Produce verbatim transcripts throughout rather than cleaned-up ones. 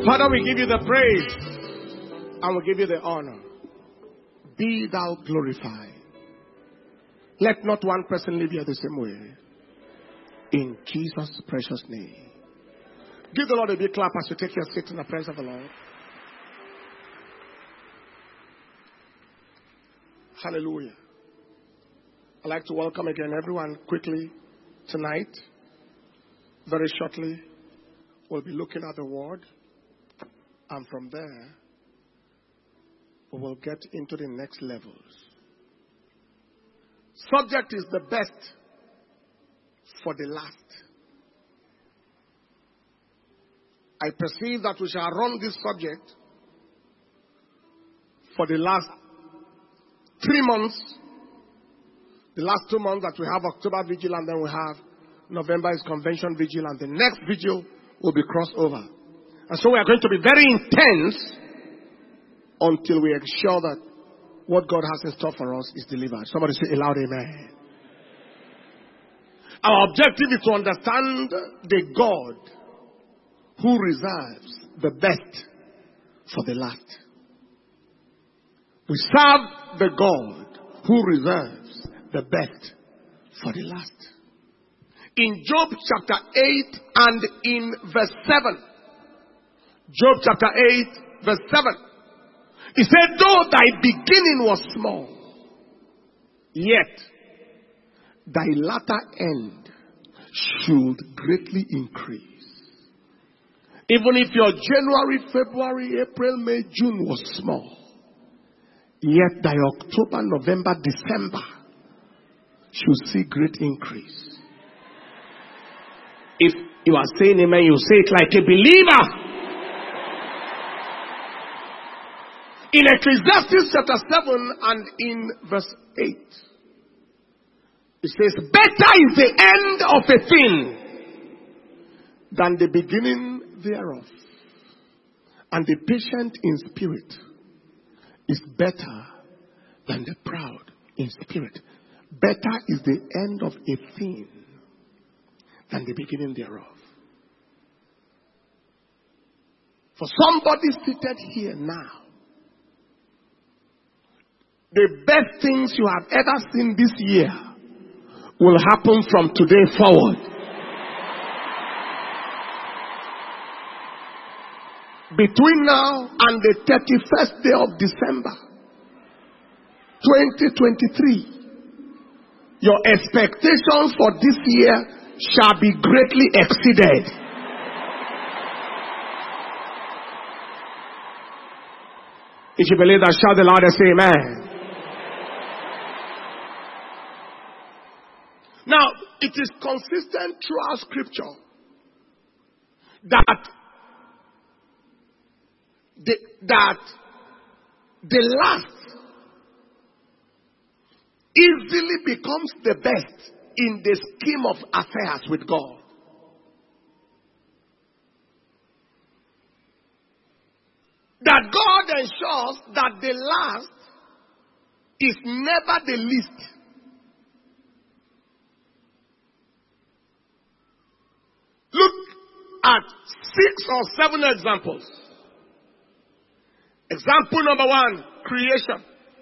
Father, we give you the praise and we give you the honor. Be thou glorified. Let not one person live here the same way. In Jesus' precious name. Give the Lord a big clap as you take your seat in the presence of the Lord. Hallelujah. I'd like to welcome again everyone quickly tonight. Very shortly, we'll be looking at the word. And from there, we will get into the next levels. Subject is the best for the last. I perceive that we shall run this subject for the last three months. The last two months that we have October Vigil, and then we have November is Convention Vigil, and the next vigil will be crossover. And so we are going to be very intense until we ensure that what God has in store for us is delivered. Somebody say a loud amen. Our objective is to understand the God who reserves the best for the last. We serve the God who reserves the best for the last. In Job chapter eight and in verse seven. Job chapter eight verse seven. He said, though thy beginning was small, yet thy latter end should greatly increase. Even if your January, February, April, May, June was small, yet thy October, November, December should see great increase. If you are saying amen, you say it like a believer. In Ecclesiastes chapter seven and in verse eight, it says, better is the end of a thing than the beginning thereof. And the patient in spirit is better than the proud in spirit. Better is the end of a thing than the beginning thereof. For somebody seated here now, the best things you have ever seen this year will happen from today forward. Between now and the thirty-first day of December, twenty twenty-three, your expectations for this year shall be greatly exceeded. If you believe that, shout the loudest, say amen. Now, it is consistent throughout Scripture that the, that the last easily becomes the best in the scheme of affairs with God. That God ensures that the last is never the least. Look at six or seven examples. Example number one, creation.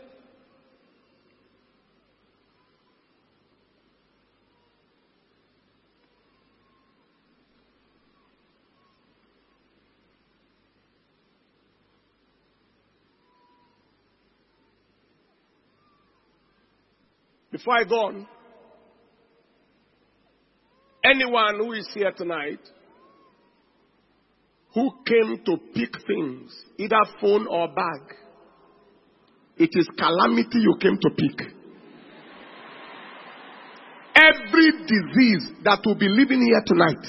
Before I go on, anyone who is here tonight who came to pick things, either phone or bag, it is calamity you came to pick. Every disease that will be living here tonight,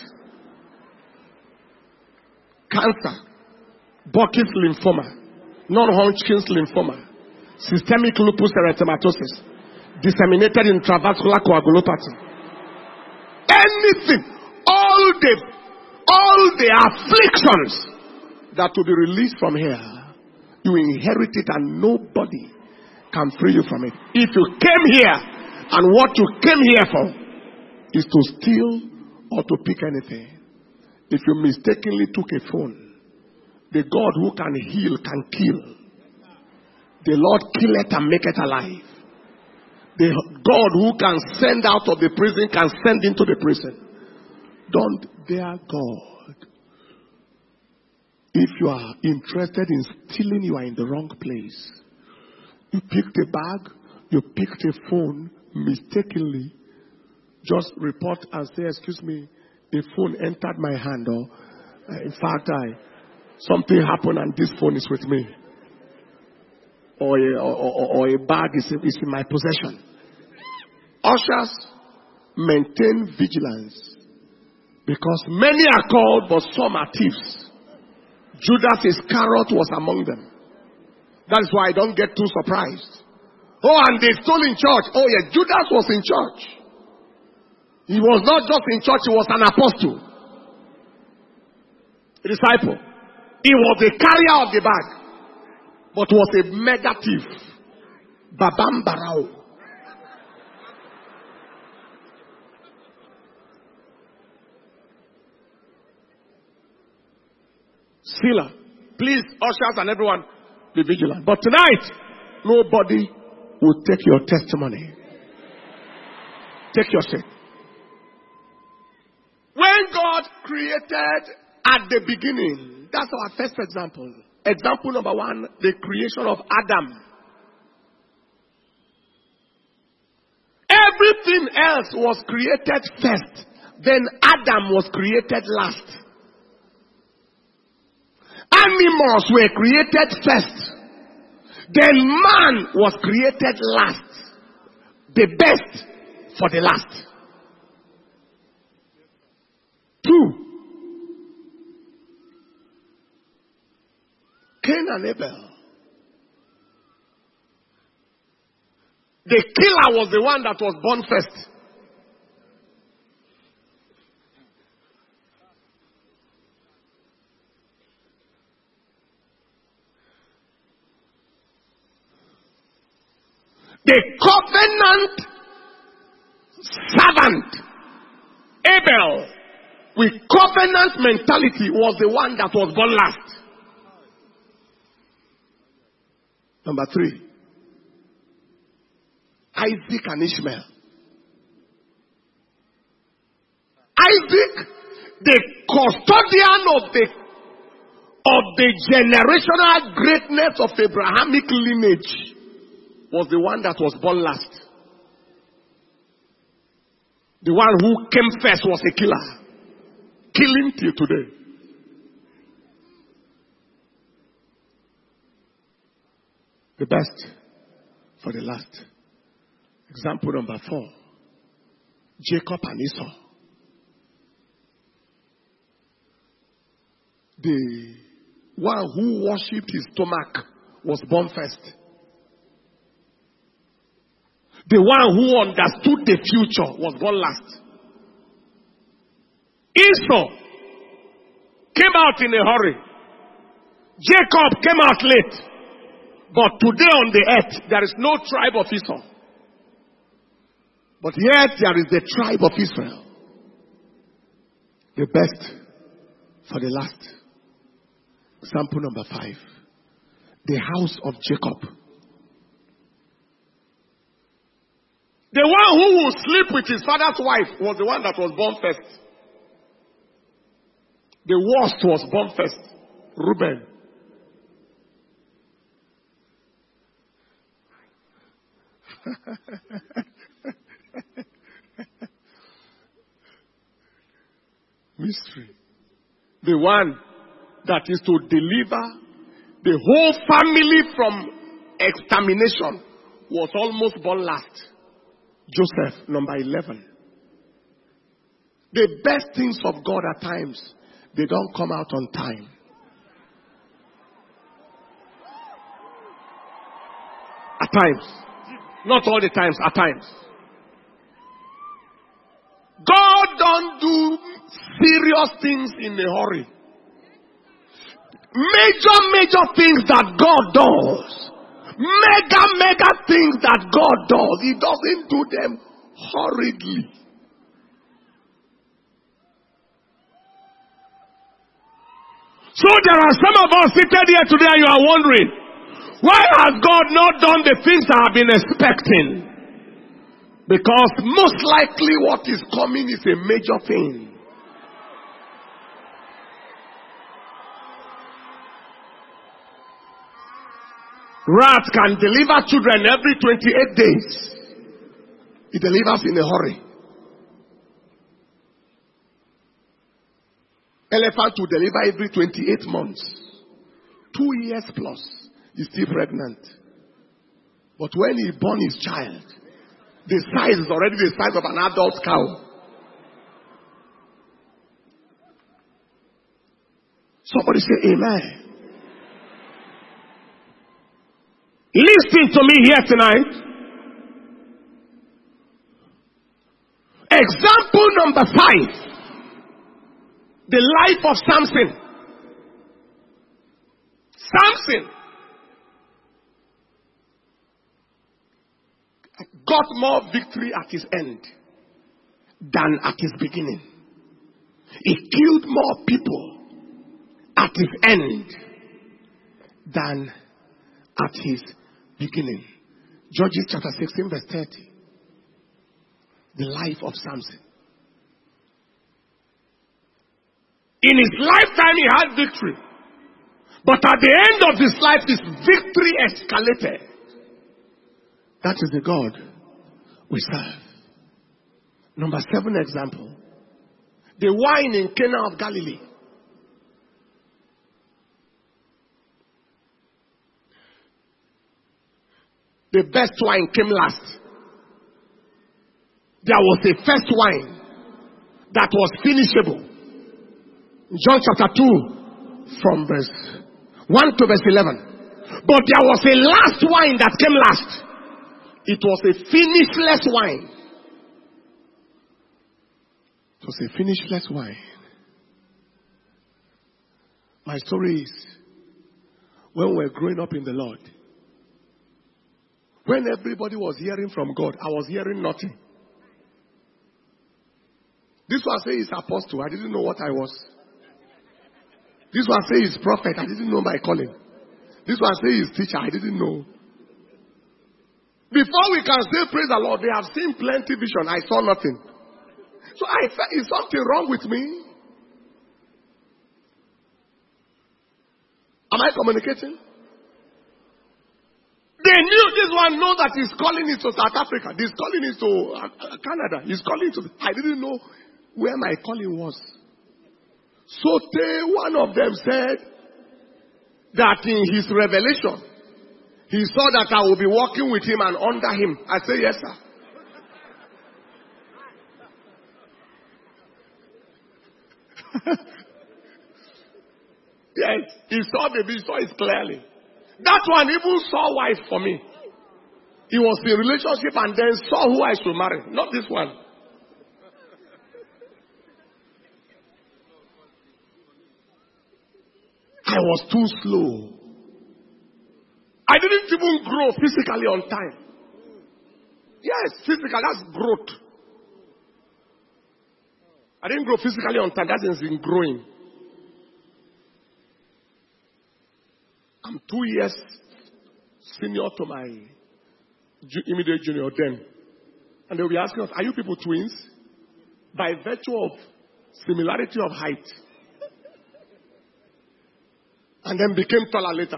cancer, Burkitt's lymphoma, non-Hodgkin's lymphoma, systemic lupus erythematosus, disseminated intravascular coagulopathy, anything, all the all the afflictions that will be released from here, you inherit it and nobody can free you from it. If you came here and what you came here for is to steal or to pick anything, if you mistakenly took a phone, The God who can heal can kill. The Lord killeth and maketh alive. The God who can send out of the prison can send into the prison. Don't dare God. If you are interested in stealing, you are in the wrong place. You picked a bag, you picked a phone mistakenly. Just report and say, excuse me, a phone entered my hand, or uh, in fact, I something happened and this phone is with me. Or a, or, or, or a bag is, is in my possession. Ushers, maintain vigilance. Because many are called, but some are thieves. Judas Iscariot was among them. That is why I don't get too surprised. Oh, and they stole in church. Oh, yeah, Judas was in church. He was not just in church, he was an apostle. A disciple. He was the carrier of the bag. But was a mega thief. Babam Barao. Sealer. Please, ushers and everyone, be vigilant. But tonight, nobody will take your testimony. Take your seat. When God created at the beginning, that's our first example. Example number one, the creation of Adam. Everything else was created first. Then Adam was created last. Animals were created first. Then man was created last. The best for the last. Two. Cain and Abel. The killer was the one that was born first. The covenant servant, Abel, with covenant mentality, was the one that was born last. Number three, Isaac and Ishmael. Isaac, the custodian of the of the generational greatness of Abrahamic lineage, was the one that was born last. The one who came first was a killer. Killing till today. The best for the last. Example number four. Jacob and Esau. The one who worshipped his stomach was born first. The one who understood the future was born last. Esau came out in a hurry. Jacob came out late. But today on the earth, there is no tribe of Esau. But yet there is the tribe of Israel. The best for the last. Example number five. The house of Jacob. The one who would sleep with his father's wife was the one that was born first. The worst was born first. Reuben. Mystery. The one that is to deliver the whole family from extermination was almost born last. Joseph, number eleven. The best things of God at times, they don't come out on time. At times. Not all the times, at times. God don't do serious things in a hurry. Major, major things that God does. Mega, mega things that God does. He doesn't do them hurriedly. So there are some of us seated here today and you are wondering, why has God not done the things I have been expecting? Because most likely what is coming is a major thing. Rat can deliver children every twenty-eight days. It delivers in a hurry. Elephant will deliver every twenty-eight months. Two years plus, he's still pregnant. But when he born his child, the size is already the size of an adult cow. Somebody say amen. Listen to me here tonight. Example number five. The life of Samson. Samson got more victory at his end than at his beginning. He killed more people at his end than at his beginning. Judges chapter sixteen verse thirty. The life of Samson. In his lifetime he had victory. But at the end of his life, his victory escalated. That is the God we serve. Number seven example. The wine in Cana of Galilee. The best wine came last. There was a first wine that was finishable. John chapter two from verse one to verse eleven. But there was a last wine that came last. It was a finishless wine. It was a finishless wine. My story is, when we were growing up in the Lord, when everybody was hearing from God, I was hearing nothing. This one says he's apostle. I didn't know what I was. This one says he's prophet. I didn't know my calling. This one says he's teacher. I didn't know. Before we can say praise the Lord, they have seen plenty vision. I saw nothing. So I felt, is something wrong with me? Am I communicating? They knew this one knows that he's calling it to South Africa. He's calling it to uh, Canada. He's calling it to... I didn't know where my calling was. So they, one of them said that in his revelation, he saw that I will be walking with him and under him. I say, yes, sir. Yes, he saw the vision, saw it clearly. That one even saw wife for me. He was in a relationship and then saw who I should marry. Not this one. I was too slow. I didn't even grow physically on time. Yes, physically, that's growth. I didn't grow physically on time. That is in growing. I'm two years senior to my immediate junior then. And they'll be asking us, are you people twins? By virtue of similarity of height. And then became taller later.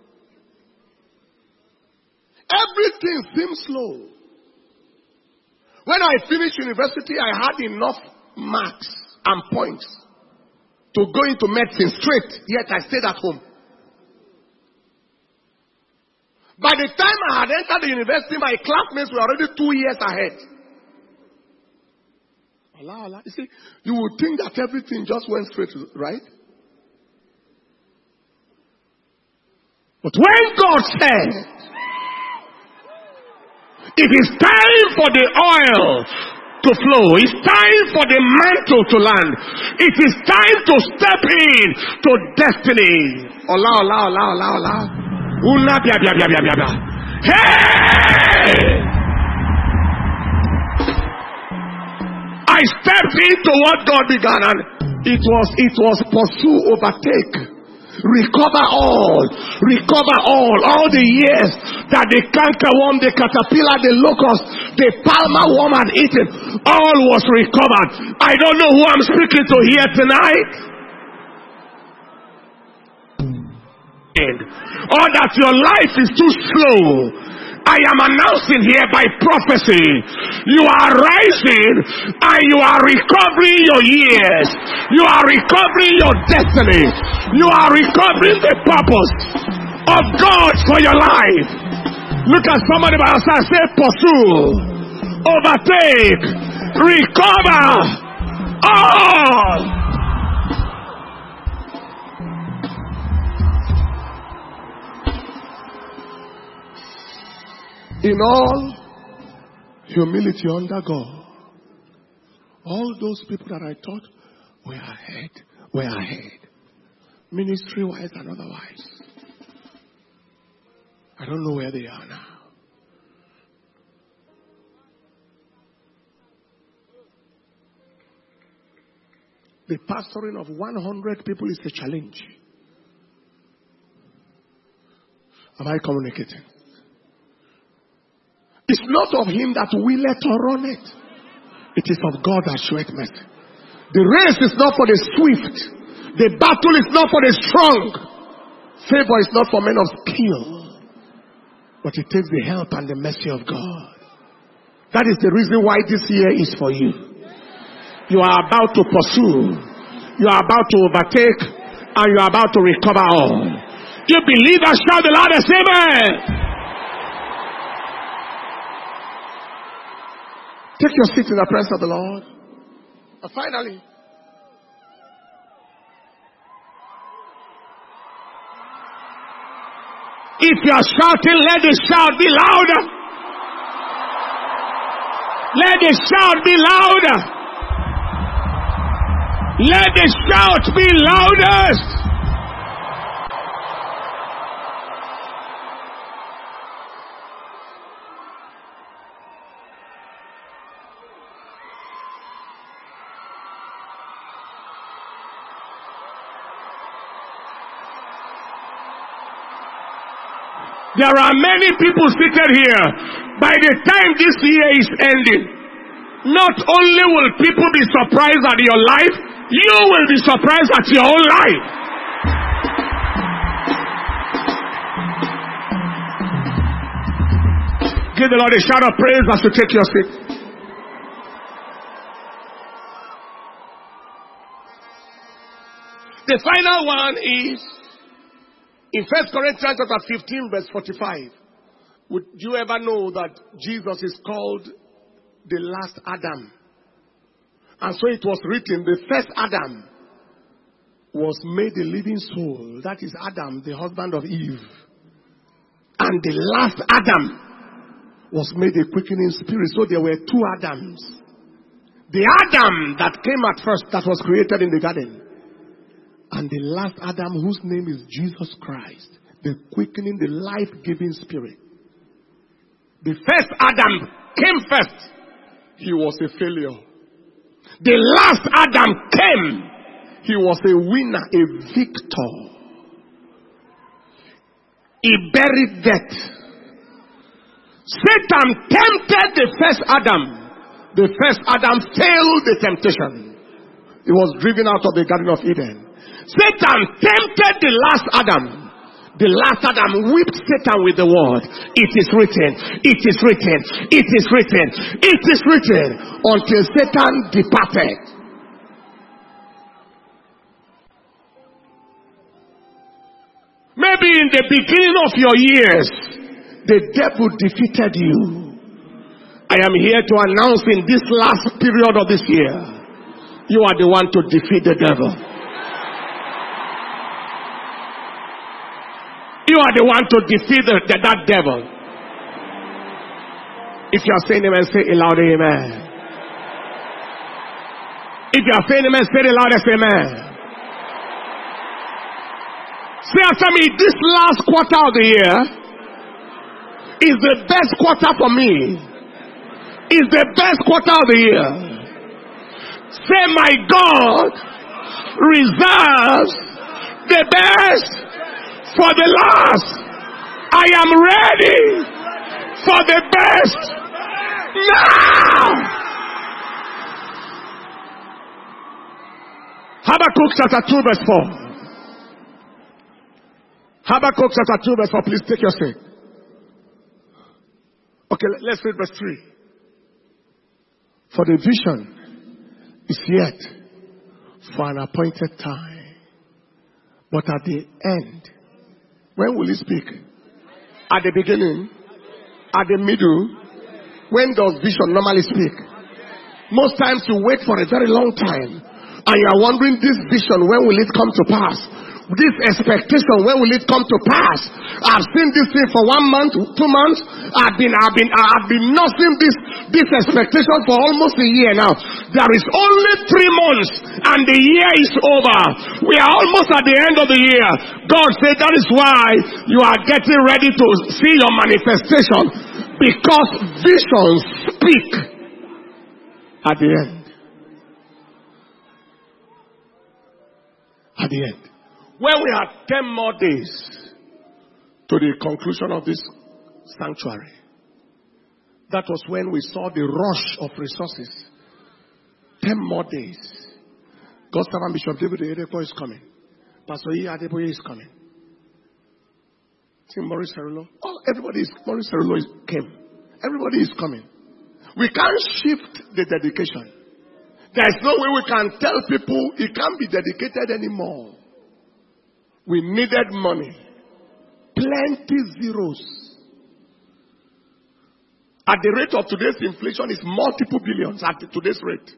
Everything seems slow. When I finished university, I had enough marks and points to go into medicine straight, yet I stayed at home. By the time I had entered the university, my classmates were already two years ahead. Allah, Allah. You see, you would think that everything just went straight, right? But when God said, it is time for the oil to flow, it's time for the mantle to land, it is time to step in to destiny. Allah, Allah, Allah, Allah, Allah. Una bia bia bia bia bia bia. Hey! I stepped into what God began, and it was it was pursue, overtake. Recover all. Recover all. All the years that the cankerworm, the caterpillar, the locust, the palmer worm had eaten, all was recovered. I don't know who I'm speaking to here tonight. Or that your life is too slow. I am announcing here by prophecy, you are rising and you are recovering your years. You are recovering your destiny. You are recovering the purpose of God for your life. Look at somebody by your side, say pursue, overtake, recover, all. In all humility under God, all those people that I thought were ahead, were ahead, ministry-wise and otherwise. I don't know where they are now. The pastoring of one hundred people is a challenge. Am I communicating? It's not of him that willeth or runneth. It is of God that showeth mercy. The race is not for the swift. The battle is not for the strong. Favor is not for men of skill. But it takes the help and the mercy of God. That is the reason why this year is for you. You are about to pursue. You are about to overtake. And you are about to recover all. You believe and shout the loudest amen. Take your seat in the presence of the Lord. And finally, if you are shouting, let the shout be louder. Let the shout be louder. Let the shout be loudest. There are many people seated here. By the time this year is ending, not only will people be surprised at your life, you will be surprised at your own life. Give the Lord a shout of praise as you take your seat. The final one is in First Corinthians chapter fifteen, verse forty-five. Would you ever know that Jesus is called the last Adam? And so it was written, the first Adam was made a living soul. That is Adam, the husband of Eve. And the last Adam was made a quickening spirit. So there were two Adams. The Adam that came at first, that was created in the garden. And the last Adam, whose name is Jesus Christ, the quickening, the life-giving spirit. The first Adam came first. He was a failure. The last Adam came. He was a winner, a victor. He buried death. Satan tempted the first Adam. The first Adam failed the temptation. He was driven out of the Garden of Eden. Satan tempted the last Adam. The last Adam whipped Satan with the word. It is written. It is written. It is written. It is written. Until Satan departed. Maybe in the beginning of your years, the devil defeated you. I am here to announce in this last period of this year, you are the one to defeat the devil. You are the one to defeat the, the, that devil. If you are saying amen, say it loud, amen. If you are saying amen, say it loud, amen. Say after me, this last quarter of the year is the best quarter for me. Is the best quarter of the year. Say, my God reserves the best for the last. I am ready for the best now. Habakkuk chapter two verse four. Habakkuk chapter two verse four. Please take your seat. Okay, let's read verse three. For the vision is yet for an appointed time, but at the end, when will he speak? At the beginning? At the middle? When does vision normally speak? Most times you wait for a very long time, and you are wondering, this vision, when will it come to pass? This expectation, when will it come to pass? I've seen this thing for one month, two months. I've been, I've been, I've been nursing this, this expectation for almost a year now. There is only three months and the year is over. We are almost at the end of the year. God said that is why you are getting ready to see your manifestation, because visions speak at the end. At the end. When we had ten more days to the conclusion of this sanctuary, that was when we saw the rush of resources. Ten more days. God's servant Bishop David Oyedepo is coming. Pastor E. Adeboye is coming. See Maurice Cerullo. Oh, everybody is, Maurice Cerullo is, came. Everybody is coming. We can't shift the dedication. There is no way we can tell people it can't be dedicated anymore. We needed money. Plenty zeros. At the rate of today's inflation, is multiple billions at today's rate.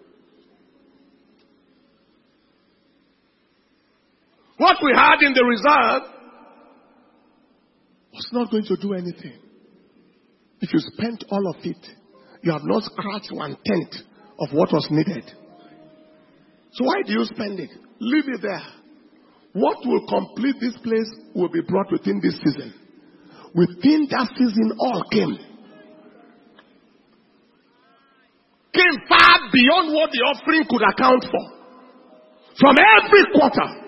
What we had in the reserve was not going to do anything. If you spent all of it, you have not scratched one tenth of what was needed. So why do you spend it? Leave it there. What will complete this place will be brought within this season. Within that season, all came. Came far beyond what the offering could account for. From every quarter.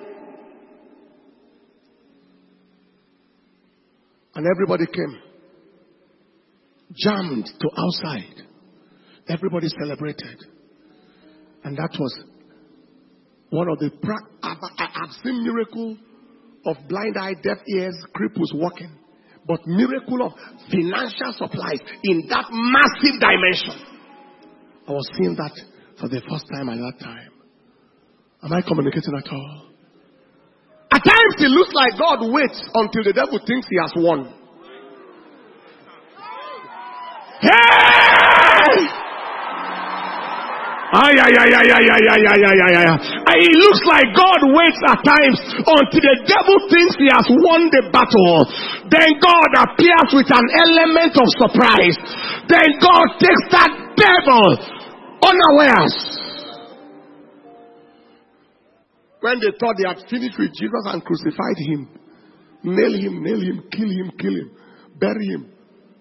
And everybody came. Jammed to outside. Everybody celebrated. And that was one of the, I've, I've seen miracle of blind eye, deaf ears, cripples walking. But miracle of financial supplies in that massive dimension. I was seeing that for the first time at that time. Am I communicating at all? At times it looks like God waits until the devil thinks he has won. Hey! Ay, ay, ay, ay, ay, ay, ay, ay, ay, ay, ay. It looks like God waits at times until the devil thinks he has won the battle. Then God appears with an element of surprise. Then God takes that devil unawares. When they thought they had finished with Jesus and crucified him, nail him, nail him, kill him, kill him, bury him.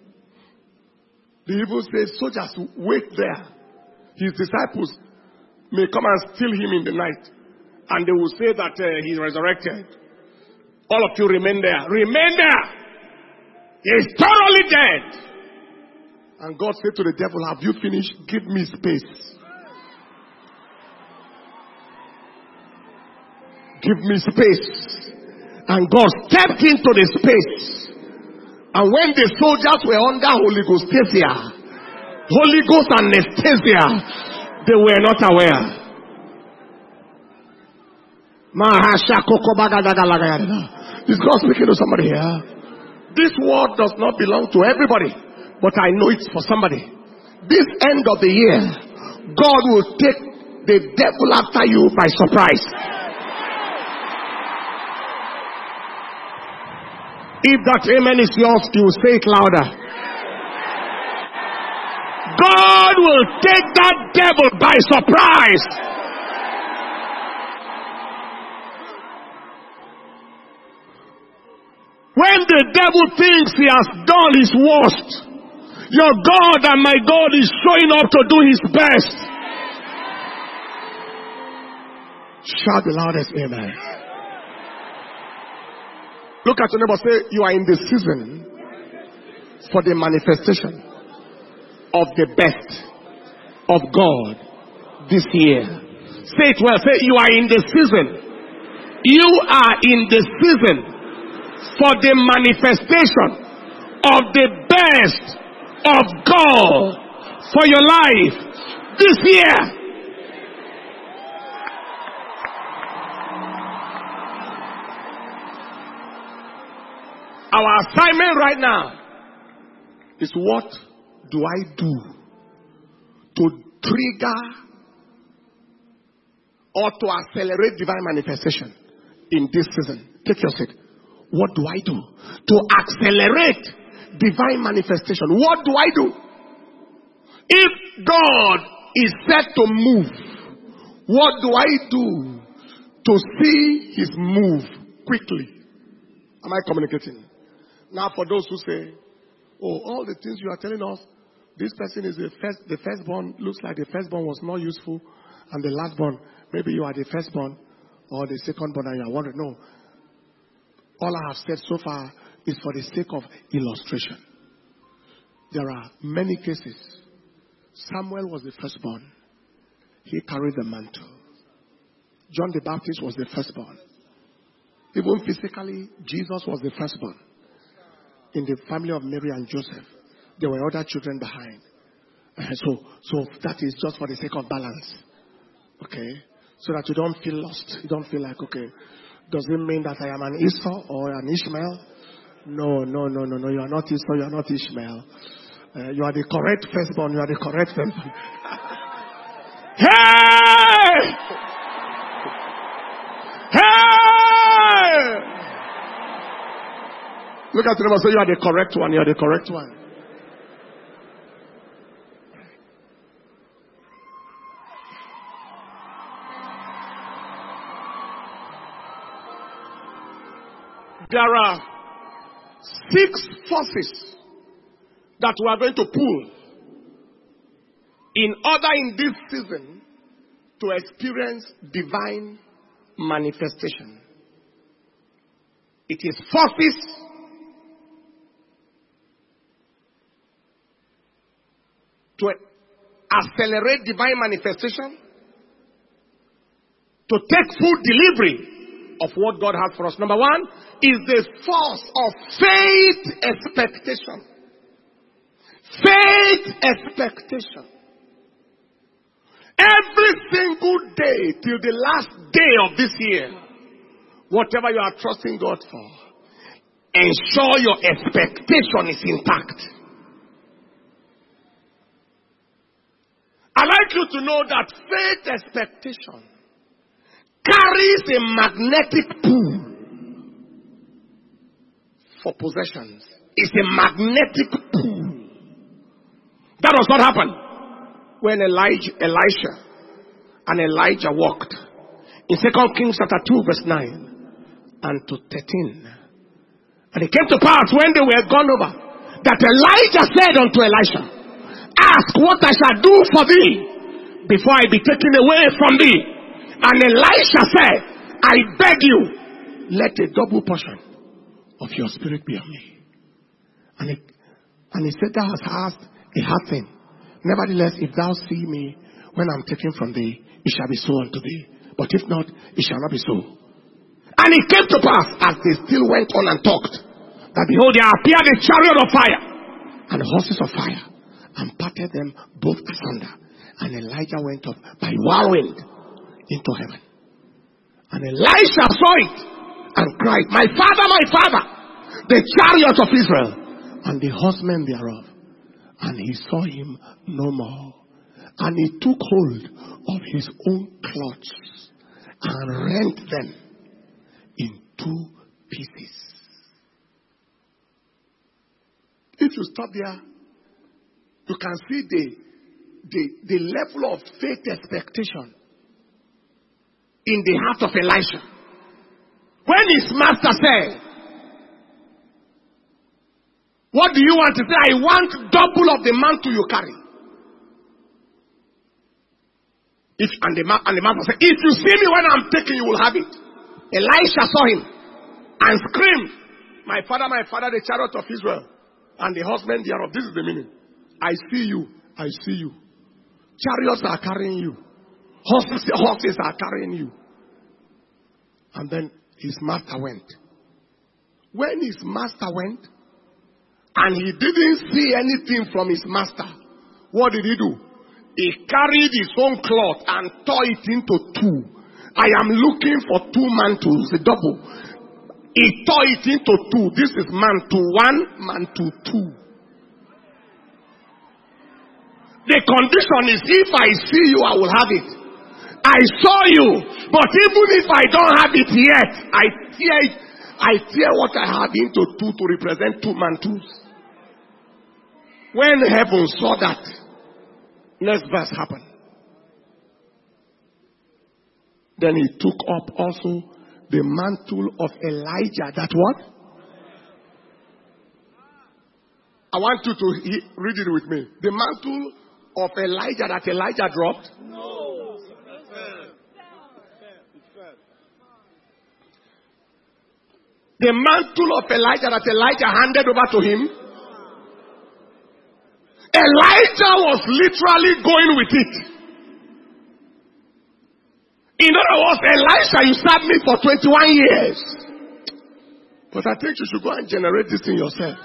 The evil says, soldiers, wait there. His disciples may come and steal him in the night. And they will say that uh, he resurrected. All of you remain there. Remain there. He is thoroughly dead. And God said to the devil, have you finished? Give me space. Give me space. And God stepped into the space. And when the soldiers were under Holy Ghostasia, Holy Ghost anesthesia, they were not aware. Is God speaking to somebody here? This word does not belong to everybody, but I know it's for somebody. This end of the year, God will take the devil after you by surprise. If that amen is yours, you will say it louder. God will take that devil by surprise. When the devil thinks he has done his worst, your God and my God is showing up to do his best. Shout the loudest amen. Look at your neighbor, say, you are in the season for the manifestation of the best of God this year. Say it well. Say, you are in the season. You are in the season for the manifestation of the best of God for your life this year. Our assignment right now is, what do I do to trigger or to accelerate divine manifestation in this season? Take your seat. What do I do to accelerate divine manifestation? What do I do? If God is set to move, what do I do to see his move quickly? Am I communicating? Now, for those who say, oh, all the things you are telling us, this person is the first, the firstborn, looks like the firstborn was not useful, and the lastborn, maybe you are the firstborn or the secondborn and you are wondering, no. All I have said so far is for the sake of illustration. There are many cases. Samuel was the firstborn. He carried the mantle. John the Baptist was the firstborn. Even physically, Jesus was the firstborn. In the family of Mary and Joseph, there were other children behind. Uh, so, so that is just for the sake of balance. Okay? So that you don't feel lost. You don't feel like, okay, does it mean that I am an Esau or an Ishmael? No, no, no, no, no. You are not Esau, you are not Ishmael. Uh, you are the correct firstborn. You are the correct firstborn. Hey! Hey! Look at them and say, you are the correct one. You are the correct one. There are six forces that we are going to pull in order in this season to experience divine manifestation. It is forces to accelerate divine manifestation, to take full delivery of what God has for us. Number one is the force of faith expectation. Faith expectation. Every single day till the last day of this year, whatever you are trusting God for, ensure your expectation is intact. I'd like you to know that faith expectation carries a magnetic pull for possessions. It's a magnetic pull. That was what happened when Elijah, Elisha and Elijah walked. In Second Kings chapter two verse nine and to thirteen. And it came to pass when they were gone over that Elijah said unto Elisha, ask what I shall do for thee before I be taken away from thee. And Elisha said, I beg you, let a double portion of your spirit be on me. And, it, and he said, thou hast asked a hard thing. Nevertheless, if thou see me when I'm taken from thee, it shall be so unto thee. But if not, it shall not be so. And it came to pass, as they still went on and talked, that behold, there appeared a chariot of fire and horses of fire, and parted them both asunder. And Elijah went up by whirlwind into heaven. And Elisha saw it and cried, my father, my father, the chariot of Israel and the horsemen thereof. And he saw him no more. And he took hold of his own clothes and rent them in two pieces. If you stop there, you can see the, the, the level of faith expectation in the heart of Elisha. When his master said, what do you want to say? I want double of the mantle you carry. If, and, the, and the master said, if you see me when I'm taking, you will have it. Elisha saw him and screamed My father, my father, the chariot of Israel, and the horsemen thereof. This is the meaning. I see you. I see you. Chariots are carrying you. Horses, horses are carrying you. And then his master went. When his master went, and he didn't see anything from his master, what did he do? He carried his own cloth and tore it into two. I am looking for two mantles, a double. He tore it into two. This is mantle one, mantle two. The condition is, if I see you, I will have it. I saw you, but even if I don't have it yet, I tear it. I tear what I have into two to represent two mantles. When heaven saw that, next verse happened. Then he took up also the mantle of Elijah. That what? I want you to he, read it with me. The mantle of Elijah that Elijah dropped. No. The mantle of Elijah that Elijah handed over to him. Elijah was literally going with it. In other words, Elisha, you served me for twenty-one years. But I think you should go and generate this in yourself.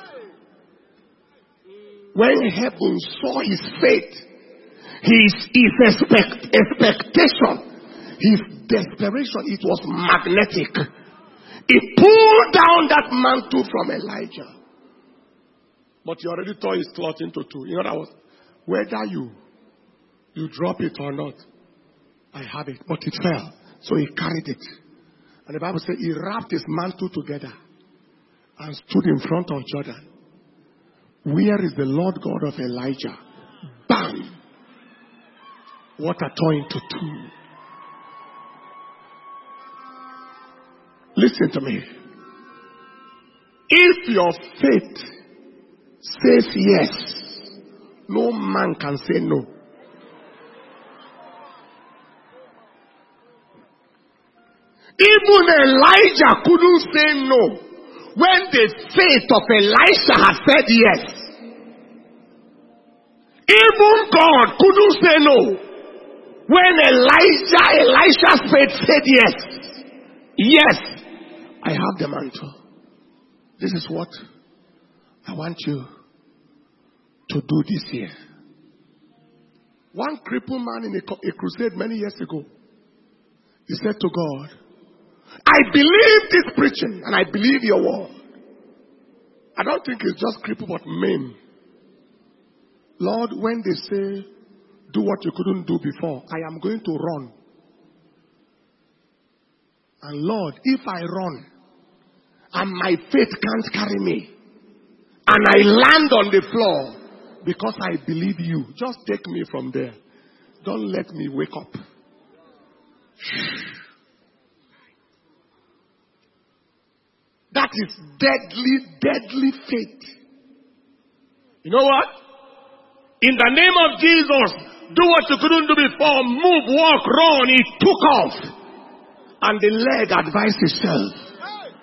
When heaven saw his faith, his, his expect, expectation, his desperation, it was magnetic. He pulled down that mantle from Elijah. But he already tore his cloth into two. In other words, whether you, you drop it or not, I have it. But it fell. So he carried it. And the Bible says he wrapped his mantle together and stood in front of Jordan. Where is the Lord God of Elijah? Bam! Water tore into two. Listen to me. If your faith says yes, no man can say no. Even Elijah couldn't say no when the faith of Elisha had said yes. Even God couldn't say no when Elijah, Elisha's faith said yes. Yes, I have the mantle. This is what I want you to do this year. One crippled man in a, a crusade many years ago, he said to God, I believe this preaching and I believe your word. I don't think it's just crippled but maimed. Lord, when they say, do what you couldn't do before, I am going to run. And Lord, if I run and my faith can't carry me and I land on the floor because I believe you, just take me from there. Don't let me wake up. That is deadly, deadly faith. You know what? In the name of Jesus, do what you couldn't do before. Move, walk, run. He took off. And the leg advised itself.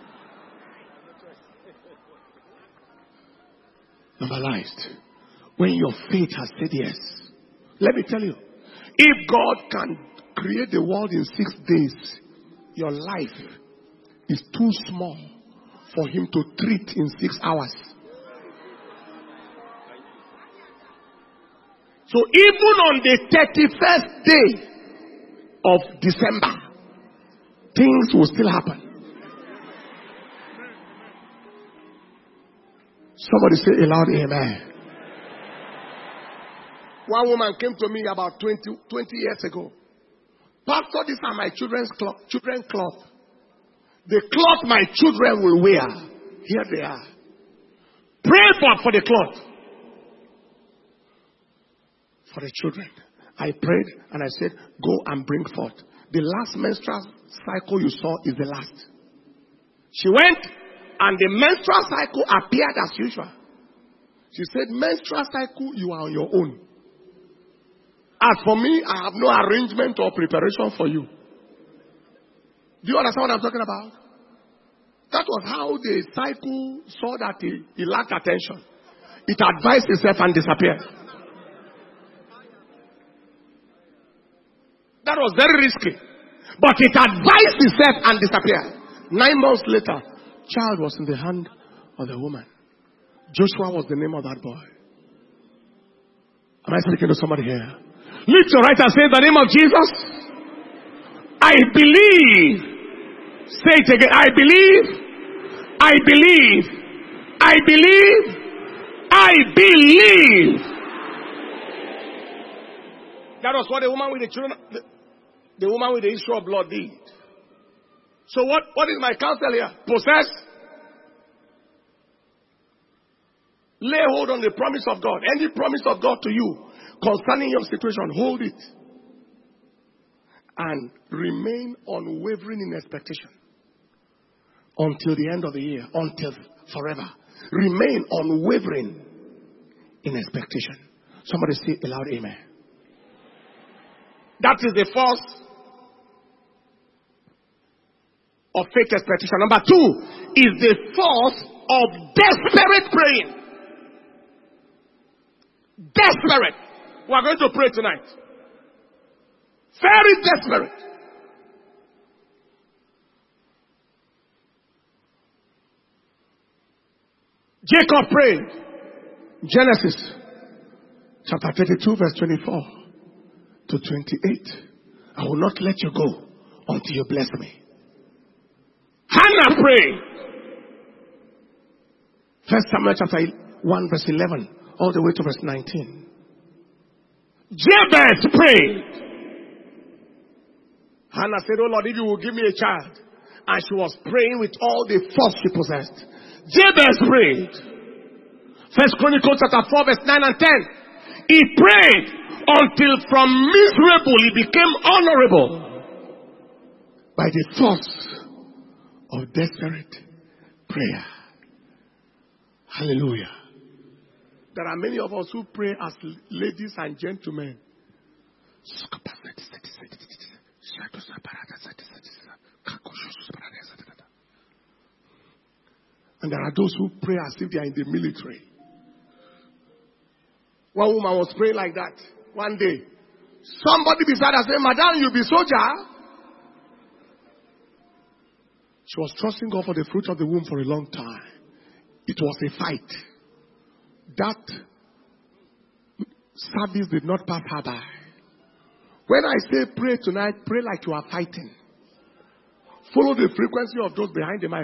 Normalized. When your faith has said yes. Let me tell you. If God can create the world in six days, your life is too small for him to treat in six hours. So even on the thirty-first day of December, things will still happen. Somebody say aloud, amen. One woman came to me about twenty, twenty years ago. Pastor, these are my children's cloth, children's cloth. The cloth my children will wear. Here they are. Pray for, for the cloth. For the children. I prayed and I said, go and bring forth. The last menstrual cycle you saw is the last. She went and the menstrual cycle appeared as usual. She said, menstrual cycle, you are on your own. As for me, I have no arrangement or preparation for you. Do you understand what I'm talking about? That was how the cycle saw that he, he lacked attention. It advised itself and disappeared. That was very risky. But it advised itself and disappeared. Nine months later, child was in the hand of the woman. Joshua was the name of that boy. Am I speaking to somebody here? Lift your right and say the name of Jesus. I believe. Say it again. I believe. I believe. I believe. I believe. That was what the woman with the children, the, the woman with the issue of blood did. So what, what is my counsel here? Possess. Lay hold on the promise of God. Any promise of God to you concerning your situation, hold it. And remain unwavering in expectation. Until the end of the year. Until forever. Remain unwavering in expectation. Somebody say aloud amen. That is the first of faith expectation. Number two is the force of desperate praying. Desperate. We are going to pray tonight. Very desperate. Jacob prayed. Genesis chapter thirty-two verse twenty-four to twenty-eight. I will not let you go until you bless me. Hannah prayed. First Samuel chapter one verse eleven all the way to verse nineteen. Jabez prayed. Hannah said, oh Lord, if you will give me a child. And she was praying with all the force she possessed. Jabez prayed. First Chronicles chapter four verse nine and ten. He prayed until from miserable he became honorable. By the force of desperate prayer. Hallelujah. There are many of us who pray as ladies and gentlemen. And there are those who pray as if they are in the military. One woman was praying like that one day. Somebody beside her said, Madam, you be soldier. She was trusting God for the fruit of the womb for a long time. It was a fight. That service did not pass her by. When I say pray tonight, pray like you are fighting. Follow the frequency of those behind the mic.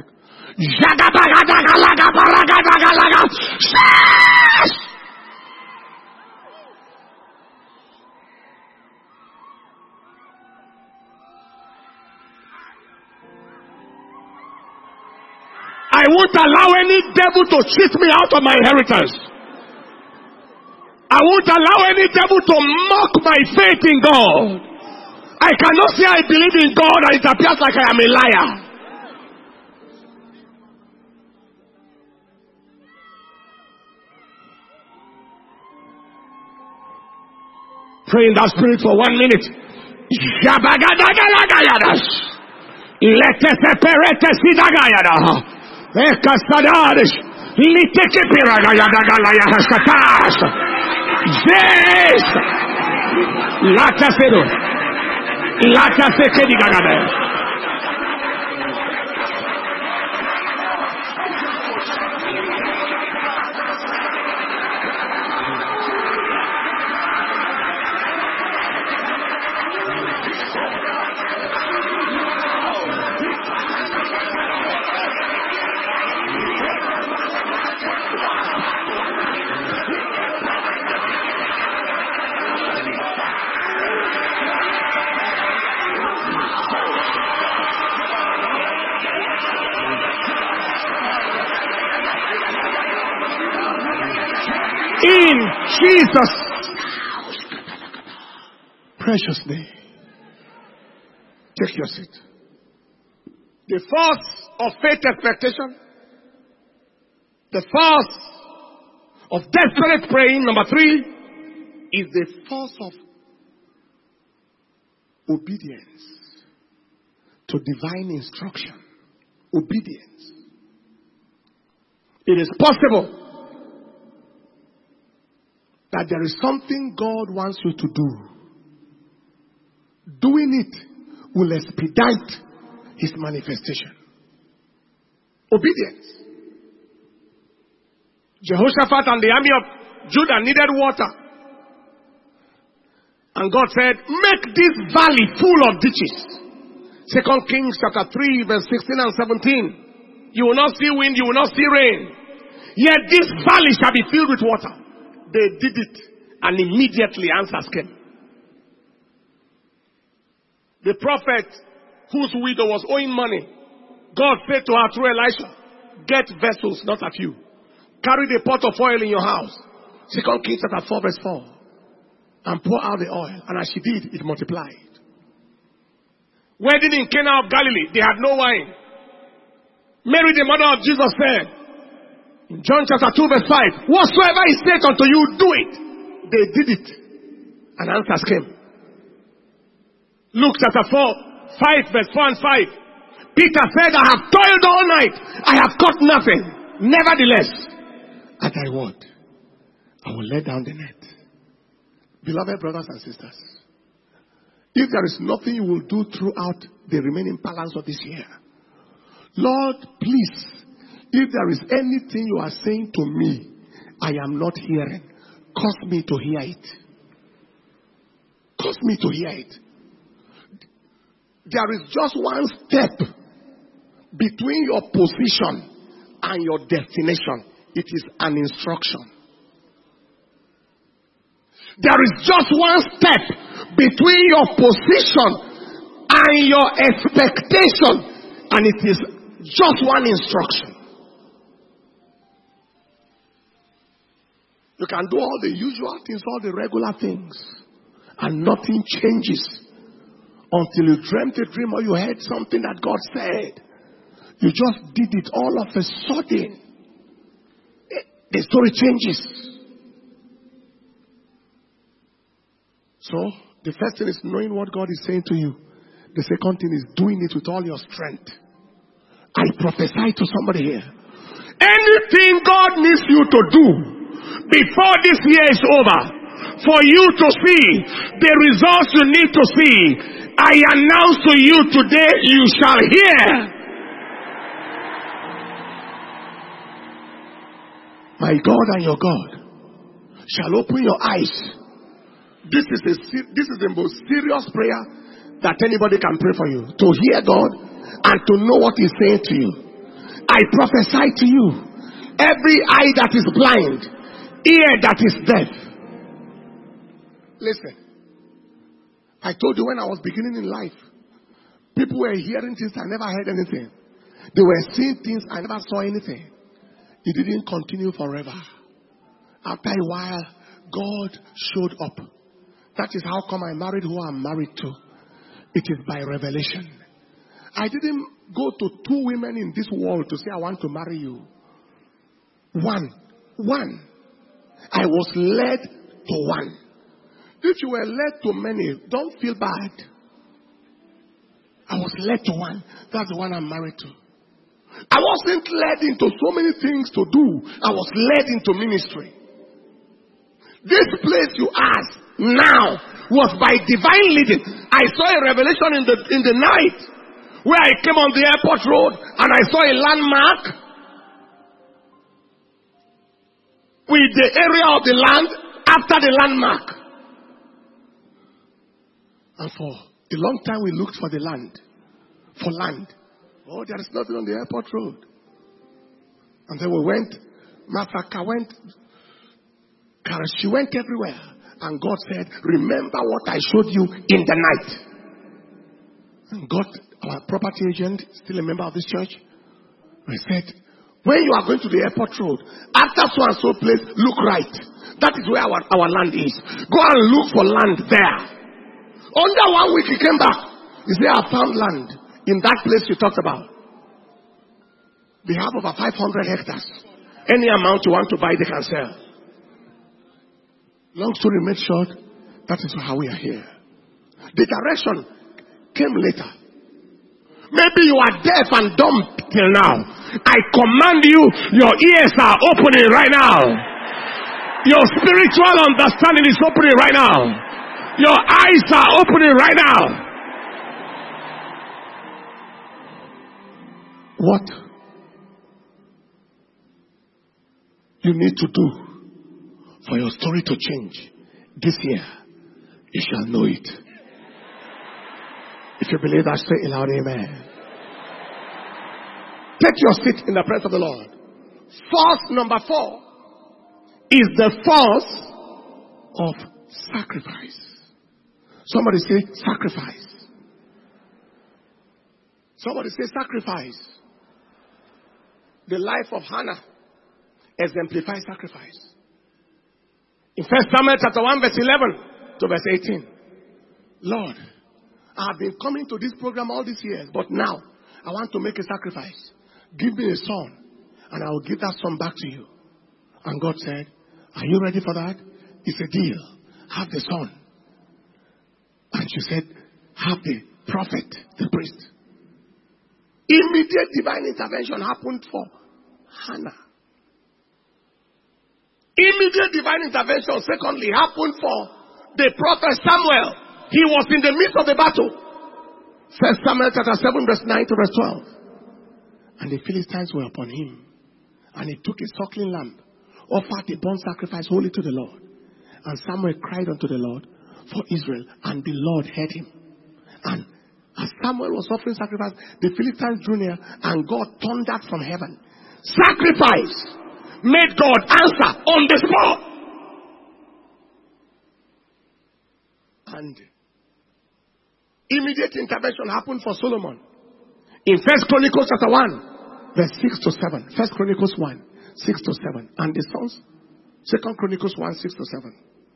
I won't allow any devil to cheat me out of my inheritance. I won't allow any devil to mock my faith in God. I cannot say I believe in God and it appears like I am a liar. Pray in that spirit for one minute. Lata se que diga nada. In Jesus' precious name. Take your seat. The force of faith expectation. The force of desperate praying. Number three is the force of obedience to divine instruction. Obedience. It is possible that there is something God wants you to do. Doing it will expedite His manifestation. Obedience. Jehoshaphat and the army of Judah needed water. And God said, make this valley full of ditches. Second Kings chapter three verse sixteen and seventeen. You will not see wind, you will not see rain. Yet this valley shall be filled with water. They did it, and immediately answers came. The prophet whose widow was owing money, God said to her through Elisha, get vessels, not a few. Carry the pot of oil in your house. Second Kings chapter four verse four. And pour out the oil. And as she did, it multiplied. Wedding in Cana of Galilee, they had no wine. Mary, the mother of Jesus, said, in John chapter two verse five, whatsoever He said unto you, do it. They did it. And answers came. Luke chapter four, five verse four and five. Peter said, I have toiled all night. I have caught nothing. Nevertheless, at thy word, I will let down the net. Beloved brothers and sisters, if there is nothing you will do throughout the remaining balance of this year, Lord, please, if there is anything you are saying to me, I am not hearing, cause me to hear it. Cause me to hear it. There is just one step between your position and your destination. It is an instruction. There is just one step between your position and your expectation, and it is just one instruction. You can do all the usual things, all the regular things, and nothing changes until you dreamt a dream or you heard something that God said. You just did it all of a sudden. The story changes. So, the first thing is knowing what God is saying to you. The second thing is doing it with all your strength. I prophesy to somebody here. Anything God needs you to do before this year is over, for you to see the results you need to see, I announce to you today, you shall hear. My God and your God shall open your eyes. This is a, this is the most serious prayer that anybody can pray for you. To hear God and to know what He's saying to you. I prophesy to you, every eye that is blind, ear that is deaf. Listen, I told you when I was beginning in life, people were hearing things, I never heard anything. They were seeing things, I never saw anything. It didn't continue forever. After a while, God showed up. That is how come I married who I'm married to. It is by revelation. I didn't go to two women in this world to say I want to marry you. One. One. I was led to one. If you were led to many, don't feel bad. I was led to one. That's the one I'm married to. I wasn't led into so many things to do. I was led into ministry. This place you asked now was by divine leading. I saw a revelation in the in the night where I came on the airport road and I saw a landmark with the area of the land after the landmark. And for a long time we looked for the land. For land. Oh, there is nothing on the airport road. And then we went, Masaka went, she went everywhere. And God said, remember what I showed you in the night. And God, our property agent, still a member of this church, I said, when you are going to the airport road, after so and so place, look right. That is where our, our land is. Go and look for land there. Under one week he came back. He said, I found land in that place you talked about. They have over five hundred hectares. Any amount you want to buy, they can sell. Long story made short, that is how we are here. The direction came later. Maybe you are deaf and dumb till now. I command you, your ears are opening right now. Your spiritual understanding is opening right now. Your eyes are opening right now. What you need to do for your story to change this year, you shall know it. If you believe that, say aloud, amen. Take your seat in the presence of the Lord. Force number four is the force of sacrifice. Somebody say sacrifice. Somebody say sacrifice. The life of Hannah exemplifies sacrifice. In First Samuel chapter one verse eleven to verse eighteen. Lord, I have been coming to this program all these years, but now I want to make a sacrifice. Give me a son, and I will give that son back to you. And God said, are you ready for that? It's a deal. Have the son. And she said, have the prophet, the priest. Immediate divine intervention happened for Hannah. Immediate divine intervention, secondly, happened for the prophet Samuel. He was in the midst of the battle. First Samuel chapter seven, verse nine to verse twelve. And the Philistines were upon him. And he took a suckling lamb, offered a burnt sacrifice wholly to the Lord. And Samuel cried unto the Lord for Israel, and the Lord heard him. And as Samuel was offering sacrifice, the Philistines drew near, and God thundered from heaven. Sacrifice made God answer on the spot. And immediate intervention happened for Solomon. In First Chronicles chapter one, verse six to seven. First Chronicles one, six to seven. And the sons, Second Chronicles one, six to seven.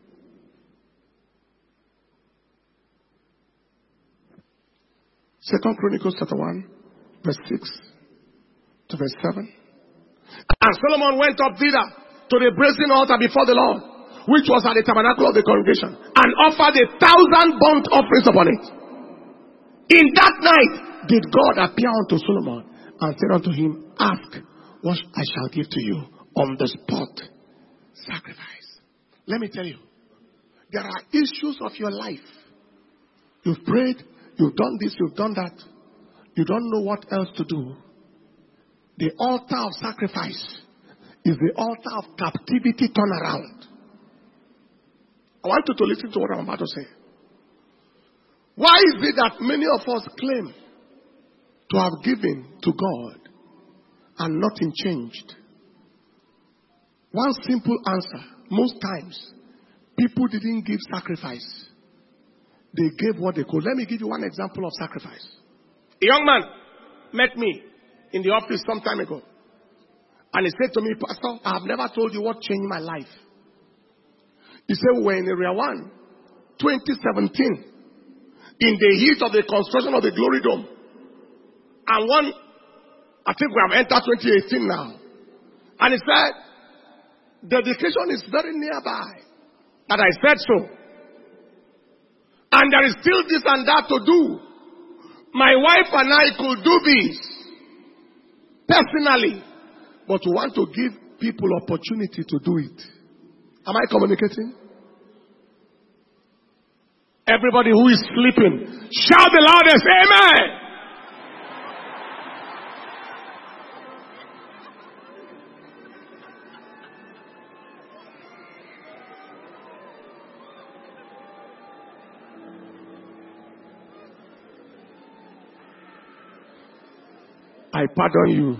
Second Chronicles chapter one, verse six to verse seven. And Solomon went up thither to the brazen altar before the Lord, which was at the tabernacle of the congregation, and offered a thousand burnt offerings upon it. In that night did God appear unto Solomon and said unto him, ask what I shall give to you on the spot. Sacrifice. Let me tell you, there are issues of your life. You've prayed, you've done this, you've done that. You don't know what else to do. The altar of sacrifice is the altar of captivity turnaround. I want you to listen to what I'm about to say. Why is it that many of us claim to have given to God and nothing changed? One simple answer. Most times, people didn't give sacrifice. They gave what they could. Let me give you one example of sacrifice. A young man met me in the office some time ago. And he said to me, Pastor, I have never told you what changed my life. He said, we were in Area one, twenty seventeen, in the heat of the construction of the Glory Dome. And one, I think we have entered twenty eighteen now. And he said, the vacation is very nearby. And I said so. And there is still this and that to do. My wife and I could do this personally. But we want to give people opportunity to do it. Am I communicating? Everybody who is sleeping, shout the loudest, amen. I pardon you.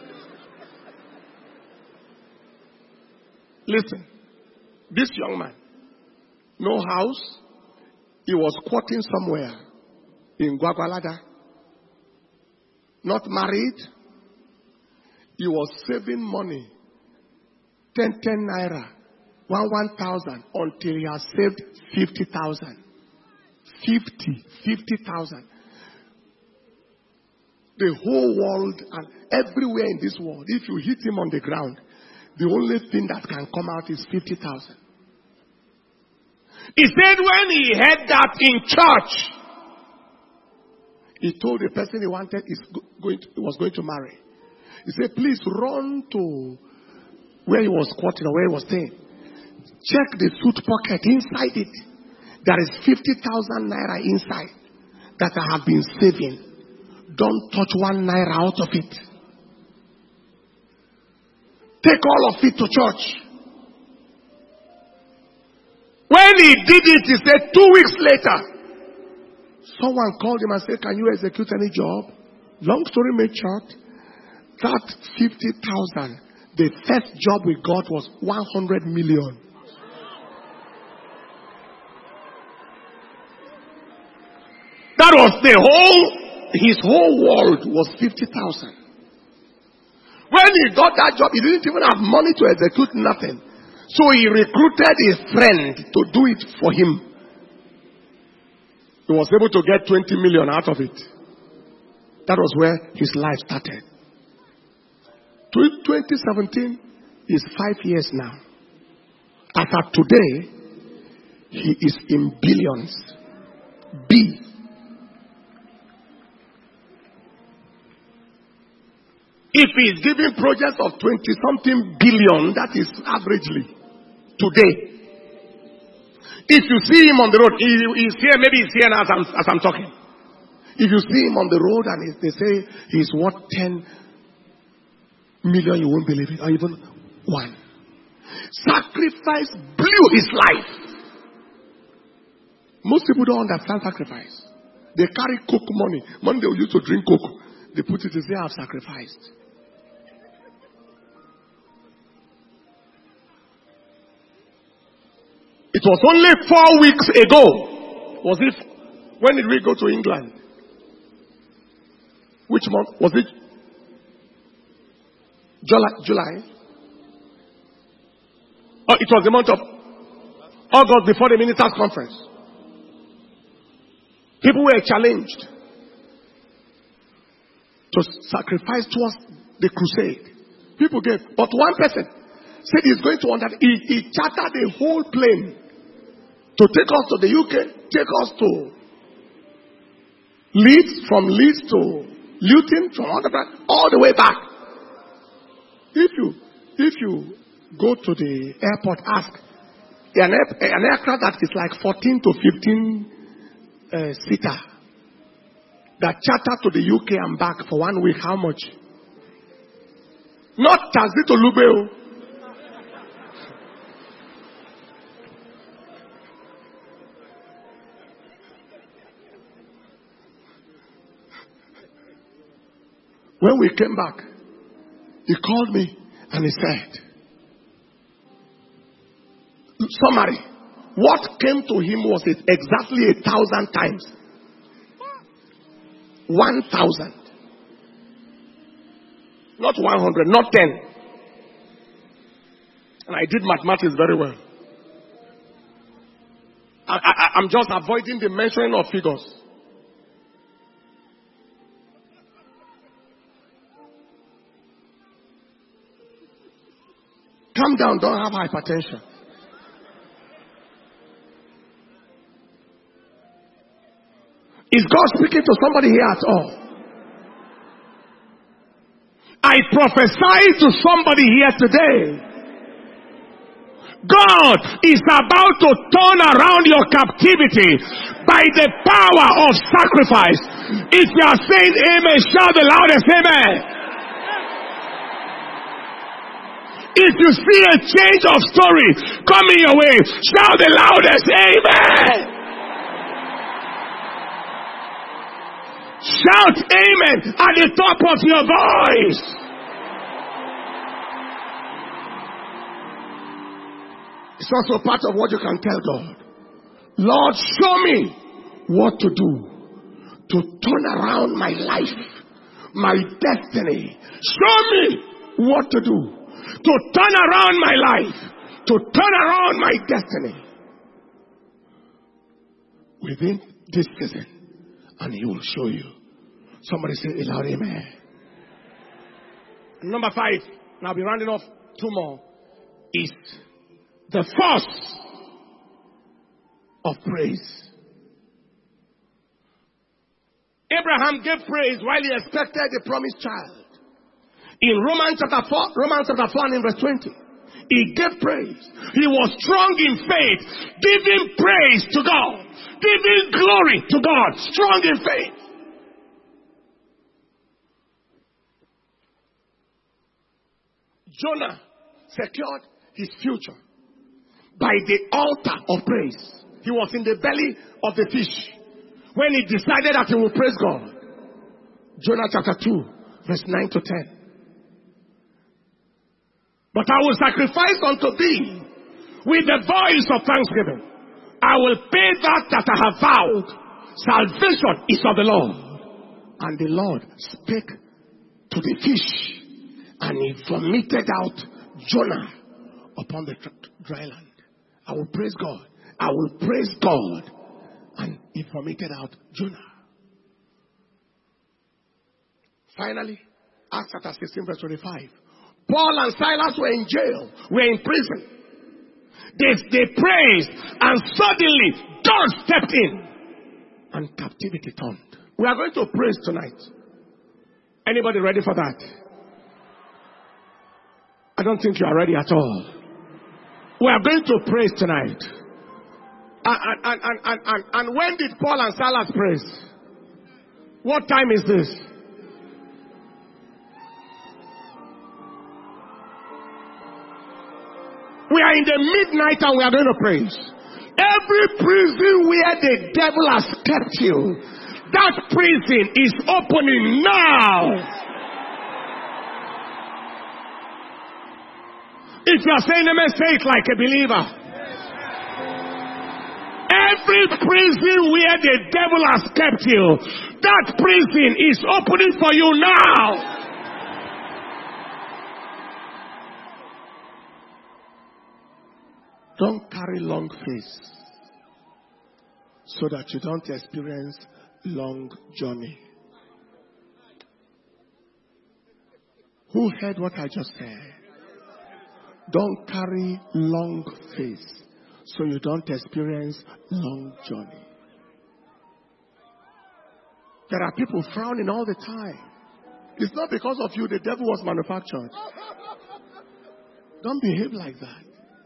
Listen, this young man, no house, he was squatting somewhere in Gwagwalada. Not married, he was saving money, ten, ten naira, one, one thousand, until he has saved fifty thousand. Fifty, fifty thousand. The whole world and everywhere in this world, if you hit him on the ground, the only thing that can come out is fifty thousand. He said when he heard that in church, He told the person he wanted is going to, he was going to marry. He said, please run to where he was squatting or where he was staying. Check the suit pocket. Inside it, there is fifty thousand naira inside that I have been saving. Don't touch one naira out of it. Take all of it to church. When he did it, he said two weeks later, someone called him and said, can you execute any job? Long story made short, that fifty thousand, the first job we got was one hundred million. That was the whole, his whole world was fifty thousand. When he got that job, he didn't even have money to execute nothing. So he recruited a friend to do it for him. He was able to get twenty million out of it. That was where his life started. twenty seventeen is five years now. As of today, he is in billions. B. If he is giving projects of twenty something billion, that is averagely today. If you see him on the road, he, he's here, maybe he's here now as I'm, as I'm talking. If you see him on the road and they say he's worth ten million, you won't believe it, or even one. Sacrifice blew his life. Most people don't understand sacrifice. They carry coke money. Money they used to drink coke. They put it to say, I've sacrificed. It was only four weeks ago. Was it? When did we go to England? Which month? Was it? July? July? Oh, it was the month of August before the ministers' conference. People were challenged to sacrifice towards the crusade. People gave. But one person said he's going to under. He, he chartered a whole plane to take us to the U K, take us to Leeds, from Leeds to Luton, from all the way back. If you, if you go to the airport, ask an, air, an aircraft that is like fourteen to fifteen uh, seater that chartered to the U K and back for one week, how much? Not taxi to Lubeo. When we came back, he called me and he said, summary, what came to him was it exactly a thousand times. One thousand. Not one hundred, not ten. And I did mathematics very well. I, I, I'm just avoiding the mentioning of figures. Calm down, don't have hypertension. Is God speaking to somebody here at all? I prophesy to somebody here today. God is about to turn around your captivity by the power of sacrifice. If you are saying amen, shout the loudest amen. If you see a change of story coming your way, shout the loudest amen. Shout amen at the top of your voice. It's also part of what you can tell God. Lord, show me what to do to turn around my life, my destiny. Show me what to do to turn around my life, to turn around my destiny within this season, and He will show you. Somebody say a loud amen. Number five, and I'll be rounding off two more, is the force of praise. Abraham gave praise while he expected the promised child. In Romans chapter four, Romans chapter four and verse twenty, he gave praise. He was strong in faith, giving praise to God, giving glory to God, strong in faith. Jonah secured his future by the altar of praise. He was in the belly of the fish when he decided that he would praise God. Jonah chapter two, verse nine to ten. But I will sacrifice unto thee with the voice of thanksgiving. I will pay that that I have vowed. Salvation is of the Lord. And the Lord spake to the fish, and he vomited out Jonah upon the dry land. I will praise God. I will praise God. And he vomited out Jonah. Finally, Acts chapter sixteen, verse twenty-five. Paul and Silas were in jail, were in prison. They, they praised, and suddenly God stepped in, and captivity turned. We are going to praise tonight. Anybody ready for that? I don't think you are ready at all. We are going to praise tonight. And, and, and, and, and, and when did Paul and Silas praise? What time is this? We are in the midnight and we are going to praise. Every prison where the devil has kept you, that prison is opening now. If you are saying amen, say it like a believer. Every prison where the devil has kept you, that prison is opening for you now. Don't carry long face so that you don't experience long journey. Who heard what I just said? Don't carry long face so you don't experience long journey. There are people frowning all the time. It's not because of you the devil was manufactured. Don't behave like that.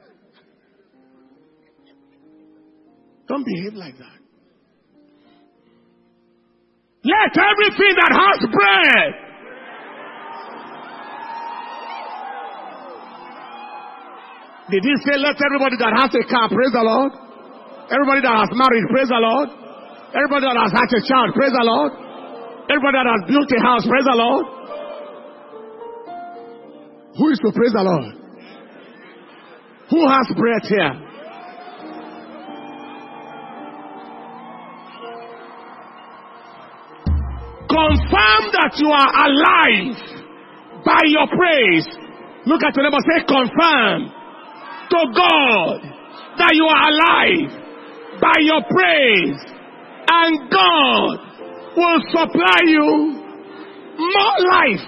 Don't behave like that. Let everything that has bread. Did he say let everybody that has a car praise the Lord? Everybody that has married praise the Lord? Everybody that has had a child praise the Lord? Everybody that has built a house praise the Lord? Who is to praise the Lord? Who has bread here? Confirm that you are alive by your praise. Look at your neighbor, say confirm to God that you are alive by your praise, and God will supply you more life.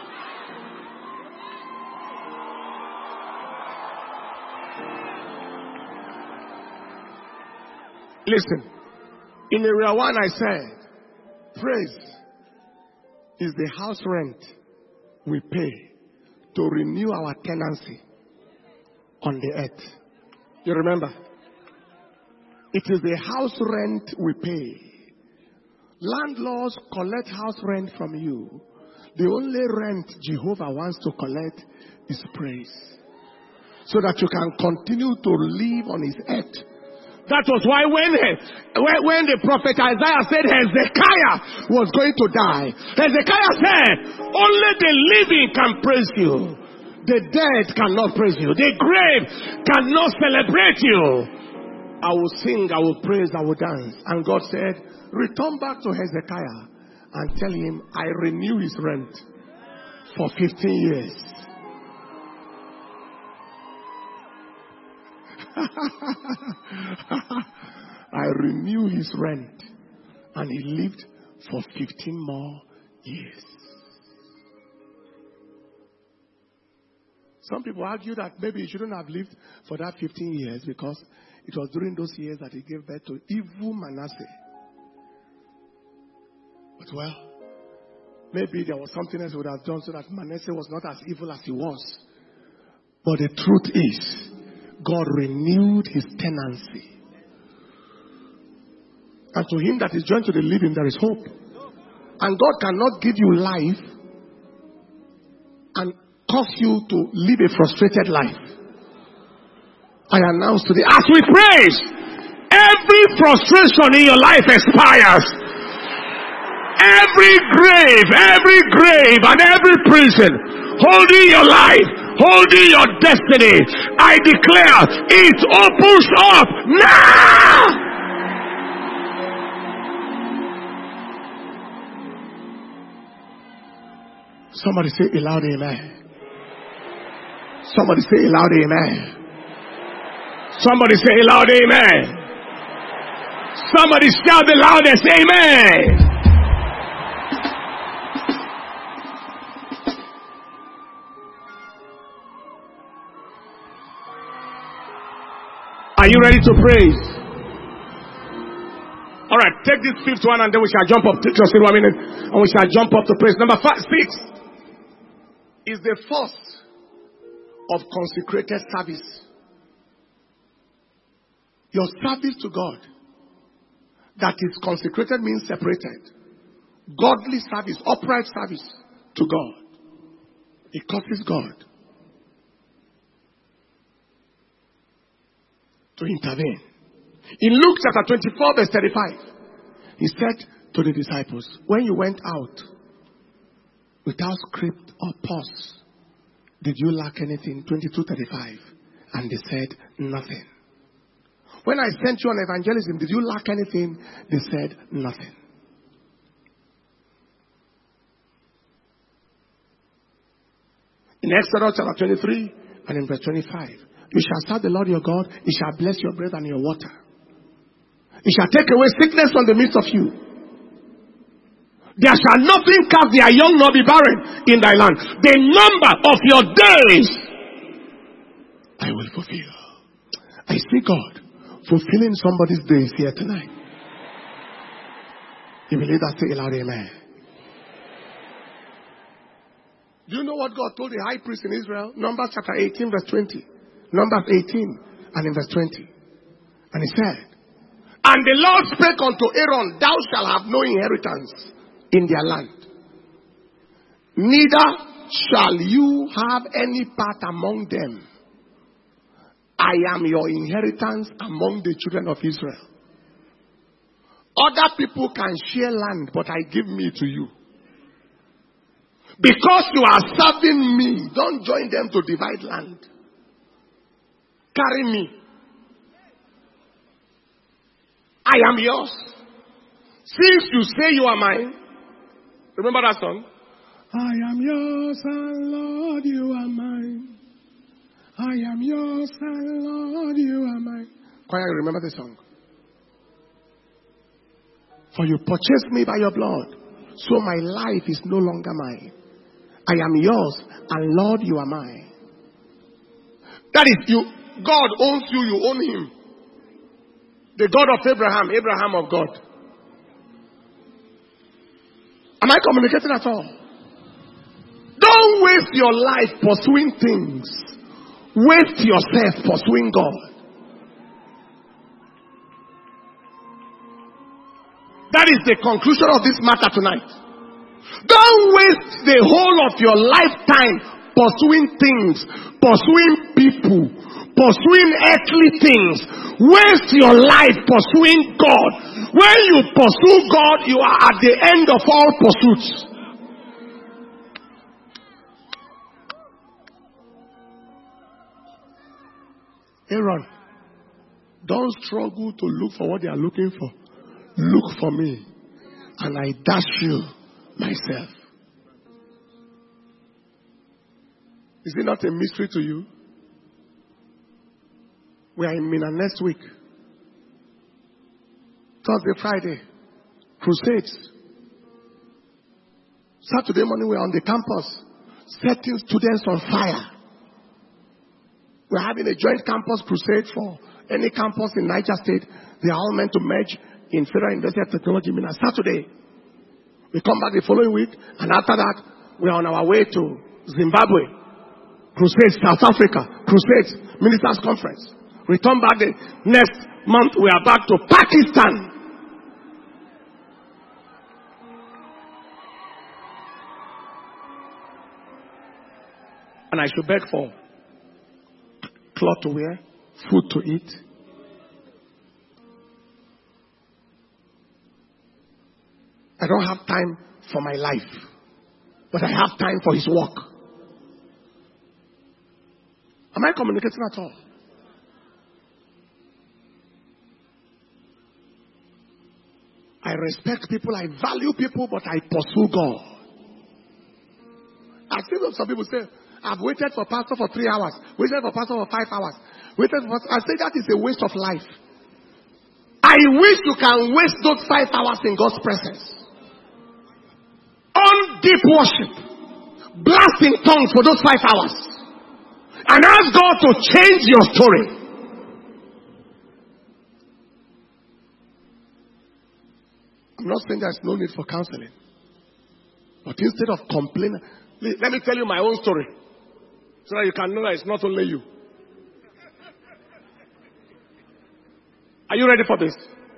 Listen, in area one I said, praise is the house rent we pay to renew our tenancy on the earth. You remember? It is the house rent we pay. Landlords collect house rent from you. The only rent Jehovah wants to collect is praise, so that you can continue to live on his earth. That was why when, when, when the prophet Isaiah said Hezekiah was going to die, Hezekiah said, only the living can praise you. The dead cannot praise you. The grave cannot celebrate you. I will sing, I will praise, I will dance. And God said, return back to Hezekiah and tell him, I renew his rent for fifteen years. I renew his rent, and he lived for fifteen more years. Some people argue that maybe he shouldn't have lived for that fifteen years because it was during those years that he gave birth to evil Manasseh. But thought, well, maybe there was something else he would have done so that Manasseh was not as evil as he was. But the truth is, God renewed his tenancy. And to him that is joined to the living, there is hope. And God cannot give you life and cause you to live a frustrated life. I announce today, as we praise, every frustration in your life expires. Every grave, every grave and every prison holding your life, holding your destiny, I declare it opens up now. Somebody say a loud amen. Somebody say a loud amen. Somebody say a loud amen. Somebody shout the loudest amen. Are you ready to praise? All right, take this fifth one and then we shall jump up. Take just one minute and we shall jump up to praise. Number five, six is the first of consecrated service. Your service to God that is consecrated means separated. Godly service, upright service to God. It causes God to intervene. In Luke chapter twenty-four verse thirty-five, he said to the disciples, when you went out without script or pause, did you lack anything? twenty-two thirty-five. And they said, nothing. When I sent you on evangelism, did you lack anything? They said, nothing. In Exodus chapter twenty-three and in verse twenty-five, you shall serve the Lord your God, he shall bless your bread and your water. He shall take away sickness from the midst of you. There shall nothing cast their young nor be barren in thy land. The number of your days I will fulfill. I see God fulfilling somebody's days here tonight. You believe that? Say aloud, amen. Do you know what God told the high priest in Israel? Numbers chapter eighteen verse twenty. Numbers eighteen and in verse twenty. And he said, and the Lord spake unto Aaron, thou shalt have no inheritance in their land. Neither shall you have any part among them. I am your inheritance among the children of Israel. Other people can share land, but I give me to you. Because you are serving me, don't join them to divide land. Carry me. I am yours. Since you say you are mine, remember that song? I am yours, and Lord, you are mine. I am yours, and Lord, you are mine. Choir, remember the song? For you purchased me by your blood, so my life is no longer mine. I am yours, and Lord, you are mine. That is, you. God owns you, you own him. The God of Abraham, Abraham of God. Am I communicating at all? Don't waste your life pursuing things. Waste yourself pursuing God. That is the conclusion of this matter tonight. Don't waste the whole of your lifetime pursuing things, pursuing people, pursuing earthly things. Waste your life pursuing God. When you pursue God, you are at the end of all pursuits. Aaron, don't struggle to look for what they are looking for. Look for me, and I dash you myself. Is it not a mystery to you? We are in Mina next week. Thursday, Friday, crusades. Saturday morning, we are on the campus, setting students on fire. We're having a joint campus crusade for any campus in Niger State. They are all meant to merge in Federal University of Technology, Mina. Saturday, We come back the following week, and after that, we are on our way to Zimbabwe. Crusades, South Africa. Crusades, Ministers' Conference. Return back the next month, we are back to Pakistan. And I should beg for cloth to wear, food to eat. I don't have time for my life, but I have time for his work. Am I communicating at all? I respect people, I value people, but I pursue God. I see some people say, I've waited for pastor for three hours, waited for pastor for five hours, waited for pastor. I say that is a waste of life. I wish you can waste those five hours in God's presence. On deep worship, blasting tongues for those five hours, and ask God to change your story. I'm not saying there's no need for counseling, but instead of complaining, let me tell you my own story, so that you can know that it's not only you. Are you ready for this?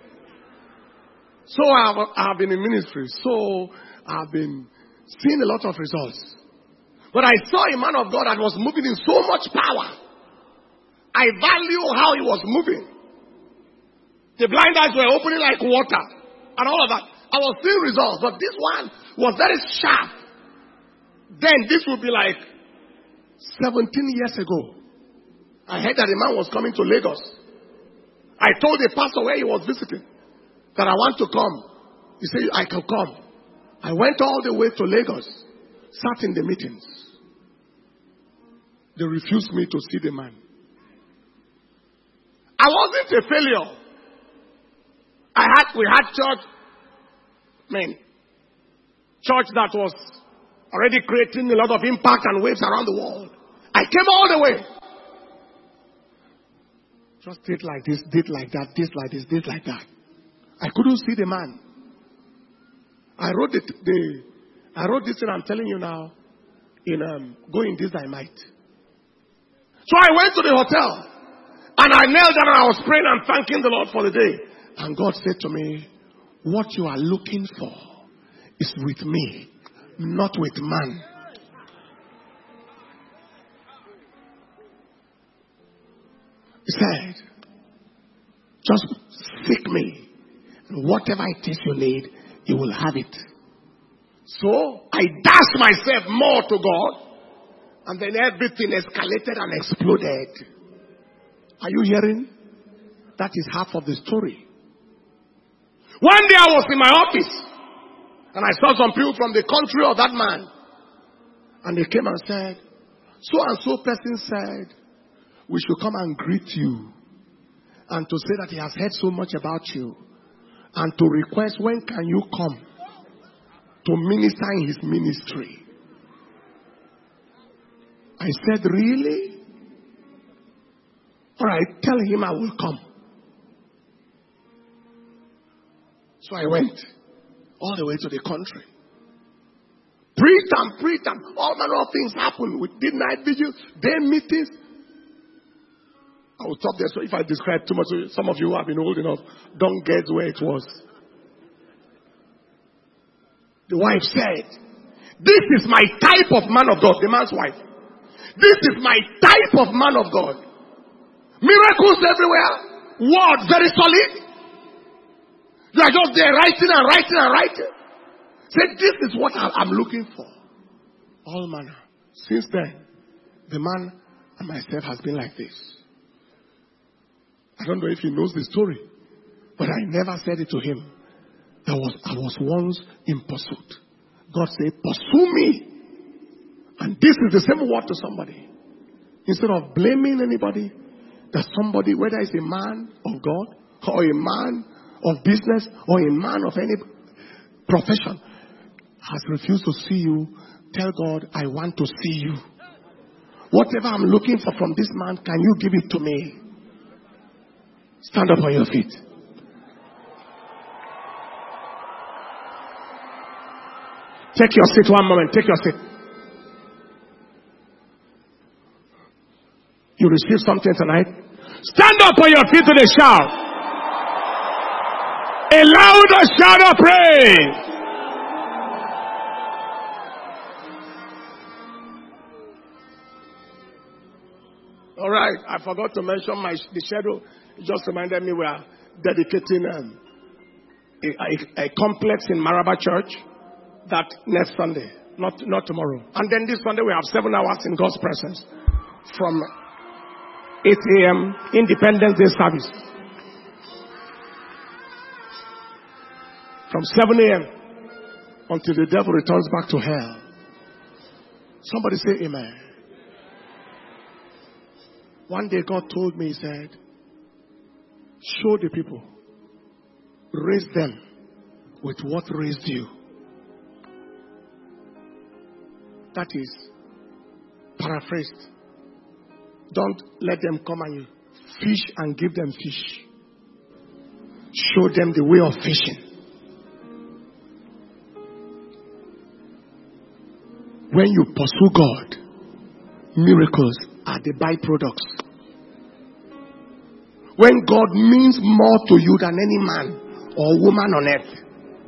So I have, I have been in ministry, so I've been seeing a lot of results. But I saw a man of God that was moving in so much power. I value how he was moving. The blind eyes were opening like water and all of that. I was seeing results, but this one was very sharp. Then this would be like seventeen years ago. I heard that a man was coming to Lagos. I told the pastor where he was visiting that I want to come. He said, I can come. I went all the way to Lagos, sat in the meetings. They refused me to see the man. I wasn't a failure. I had, we had church, man, church that was already creating a lot of impact and waves around the world. I came all the way. Just did like this, did like that, did like this, did like that. I couldn't see the man. I wrote the, the I wrote this and I'm telling you now, in um, going this I might. So I went to the hotel and I knelt down and I was praying and thanking the Lord for the day. And God said to me, what you are looking for is with me, not with man. He said, just seek me. And whatever it is you need, you will have it. So I dashed myself more to God. And then everything escalated and exploded. Are you hearing? That is half of the story. One day I was in my office. And I saw some people from the country of that man. And they came and said, so and so person said, we should come and greet you. And to say that he has heard so much about you. And to request, when can you come to minister in his ministry? I said, really? All right, tell him I will come. So I went all the way to the country. Preached and preached and all manner of things happened. We did night vigils, day meetings. I will stop there, so if I describe too much, some of you who have been old enough don't get where it was. The wife said, this is my type of man of God, the man's wife. This is my type of man of God. Miracles everywhere. Word very solid. You are just there writing and writing and writing. Said, this is what I'm looking for. All manner. Since then, the man and myself has been like this. I don't know if he knows the story, but I never said it to him. There was, I was once in pursuit. God said, pursue me. And this is the same word to somebody. Instead of blaming anybody, that somebody, whether it's a man of God, or a man of business, or a man of any profession, has refused to see you, tell God, I want to see you. Whatever I'm looking for from this man, can you give it to me? Stand up on your feet. Take your seat one moment. Take your seat. You received something tonight? Stand up on your feet to the shout. A louder shout of praise. All right. I forgot to mention my the schedule. It just reminded me we are dedicating um, a, a, a complex in Maraba Church. That next Sunday, not not tomorrow. And then this Sunday we have seven hours in God's presence from eight a.m. Independence Day service. From seven a.m. until the devil returns back to hell. Somebody say amen. One day God told me, he said, show the people, raise them with what raised you. That is paraphrased. Don't let them come and you fish and give them fish. Show them the way of fishing. When you pursue God, miracles are the byproducts. When God means more to you than any man or woman on earth.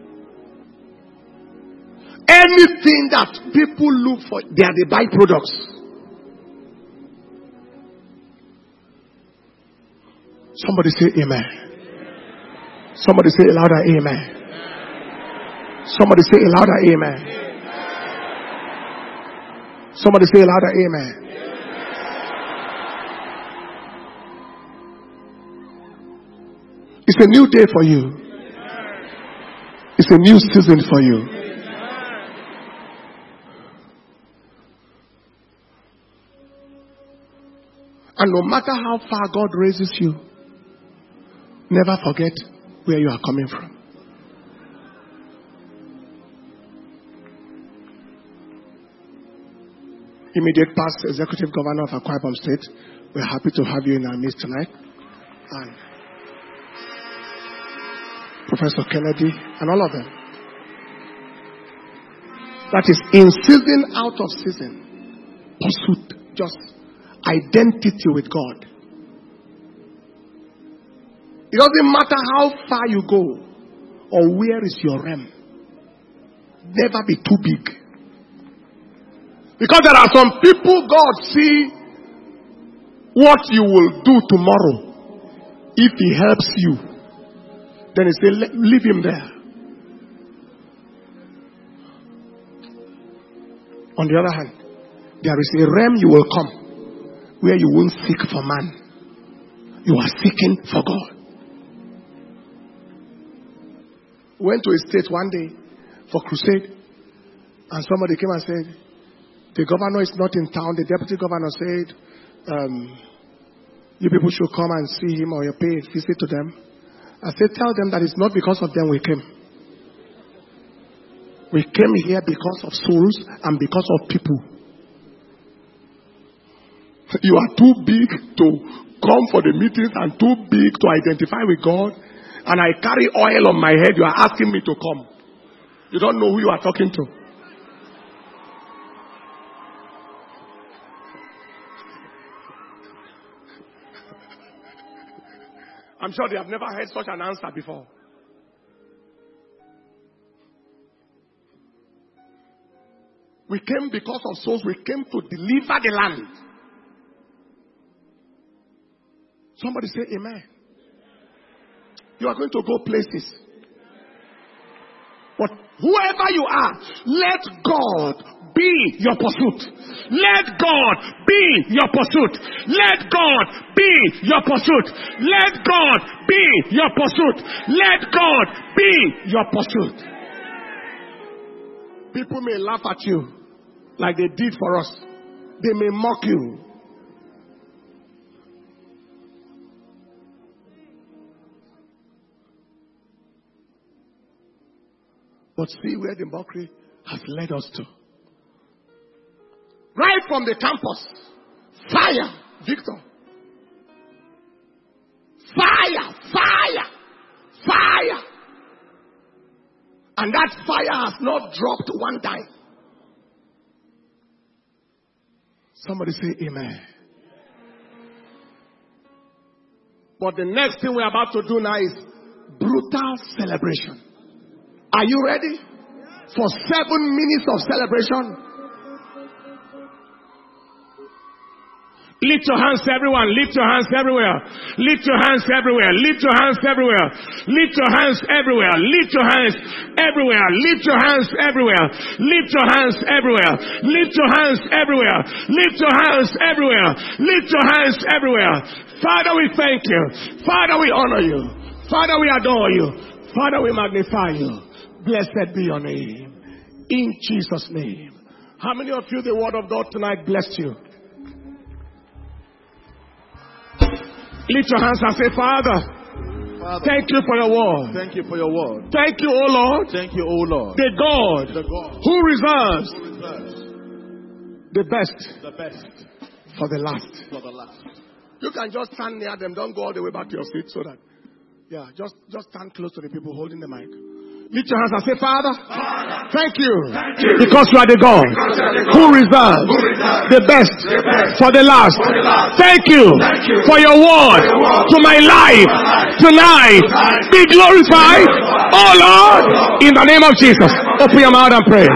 Anything that people look for, they are the byproducts. Somebody say amen. Somebody say a louder amen. Somebody say a louder amen. Somebody say a louder amen. It's a new day for you. It's a new season for you. And no matter how far God raises you, never forget where you are coming from. Immediate past Executive Governor of Akwa Ibom State, we're happy to have you in our midst tonight. And Professor Kennedy and all of them. That is in season, out of season. Pursuit, just identity with God. It doesn't matter how far you go or where is your realm. Never be too big. Because there are some people God see what you will do tomorrow if He helps you. Then He say, leave him there. On the other hand, there is a realm you will come where you won't seek for man. You are seeking for God. Went to a state one day for crusade, and somebody came and said, the governor is not in town. The deputy governor said, um, you people should come and see him or you pay a visit to them. I said, tell them that it's not because of them we came. We came here because of souls and because of people. You are too big to come for the meetings and too big to identify with God. And I carry oil on my head. You are asking me to come. You don't know who you are talking to. I'm sure they have never heard such an answer before. We came because of souls. We came to deliver the land. Somebody say amen. You are going to go places. But whoever you are, let God be your pursuit. Let God be your pursuit. Let God be your pursuit. Let God be your pursuit. Let God be your pursuit. People may laugh at you like they did for us. They may mock you. But see where the mockery has led us to. Right from the campus. Fire, Victor. Fire, fire, fire. And that fire has not dropped one time. Somebody say amen. But the next thing we're about to do now is brutal celebration. Are you ready for seven minutes of celebration? Lift your hands everyone, lift your hands everywhere, lift your hands everywhere, lift your hands everywhere, lift your hands everywhere, lift your hands everywhere, lift your hands everywhere, lift your hands everywhere, lift your hands everywhere, lift your hands everywhere, lift your hands everywhere. Father, we thank you. Father, we honor you. Father, we adore you. Father, we magnify you. Blessed be your name. In Jesus' name. How many of you the word of God tonight blessed you? Lift your hands and say, Father, Father, thank you for your word. Thank you for your word. Thank you, O Lord. Thank you, O Lord. The God, the God who reserves, who reserves the best, the best for the last. For the last. You can just stand near them. Don't go all the way back to your seat so that, yeah, just, just stand close to the people holding the mic. Lift your hands and say, Father, Father thank, you, thank you, because you are the God, the God who, reserves who reserves the best, the best for, the last. for the last. Thank you, thank you for your word, for your word to my life, my life tonight. tonight. Be glorified, oh Lord, in the name of Jesus. Open your mouth and pray.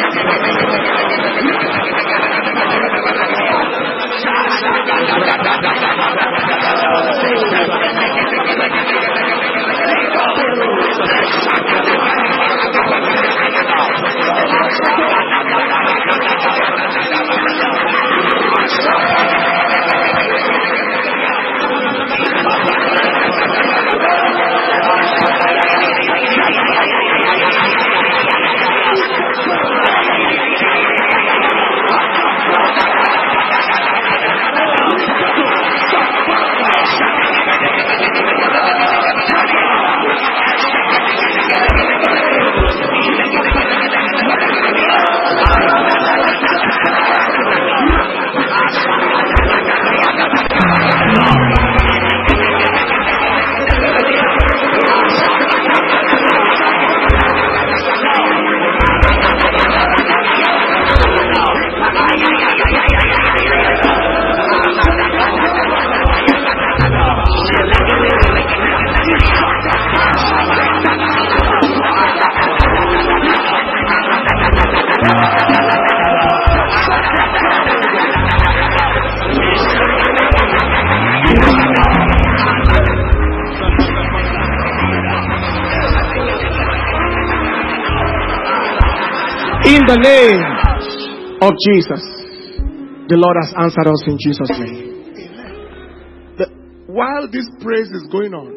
In the name of Jesus, the Lord has answered us in Jesus' name. The, while this praise is going on,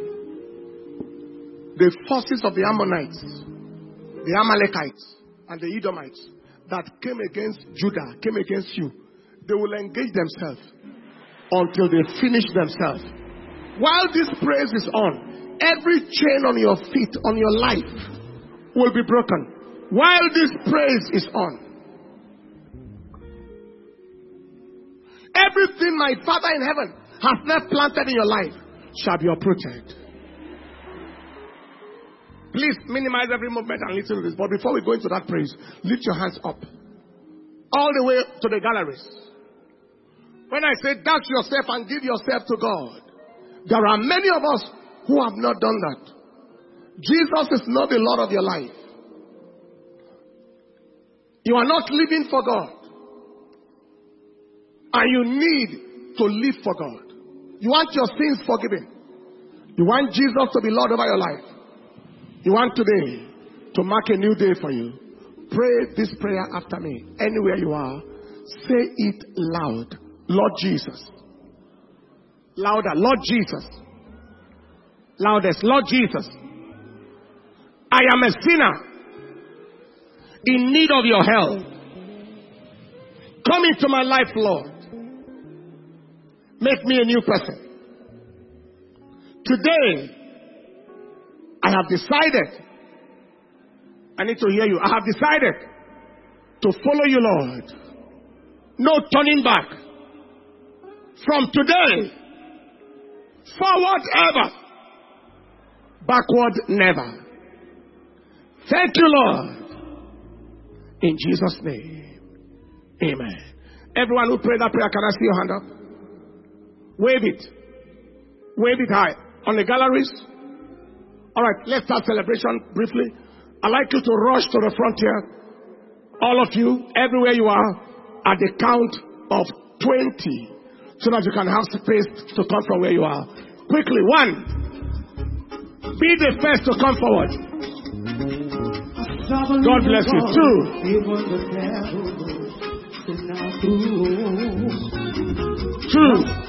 the forces of the Ammonites, the Amalekites, and the Edomites that came against Judah, came against you, they will engage themselves until they finish themselves. While this praise is on, every chain on your feet, on your life, will be broken. While this praise is on, everything my Father in heaven has not planted in your life shall be uprooted. Please minimize every movement and listen to this. But before we go into that praise, lift your hands up. All the way to the galleries. When I say doubt yourself and give yourself to God, there are many of us who have not done that. Jesus is not the Lord of your life. You are not living for God. And you need to live for God. You want your sins forgiven. You want Jesus to be Lord over your life. You want today to mark a new day for you. Pray this prayer after me. Anywhere you are, say it loud. Lord Jesus. Louder. Lord Jesus. Loudest. Lord Jesus. I am a sinner in need of your help. Come into my life, Lord. Make me a new person. Today, I have decided, I need to hear you, I have decided to follow you, Lord. No turning back. From today, forward ever, backward never. Thank you, Lord. In Jesus' name. Amen. Everyone who prayed that prayer, can I see your hand up? Wave it. Wave it high. On the galleries. All right, let's start celebration briefly. I'd like you to rush to the front here. All of you, everywhere you are, at the count of twenty. So that you can have space to come from where you are. Quickly. One. Be the first to come forward. God bless you. Two. Two.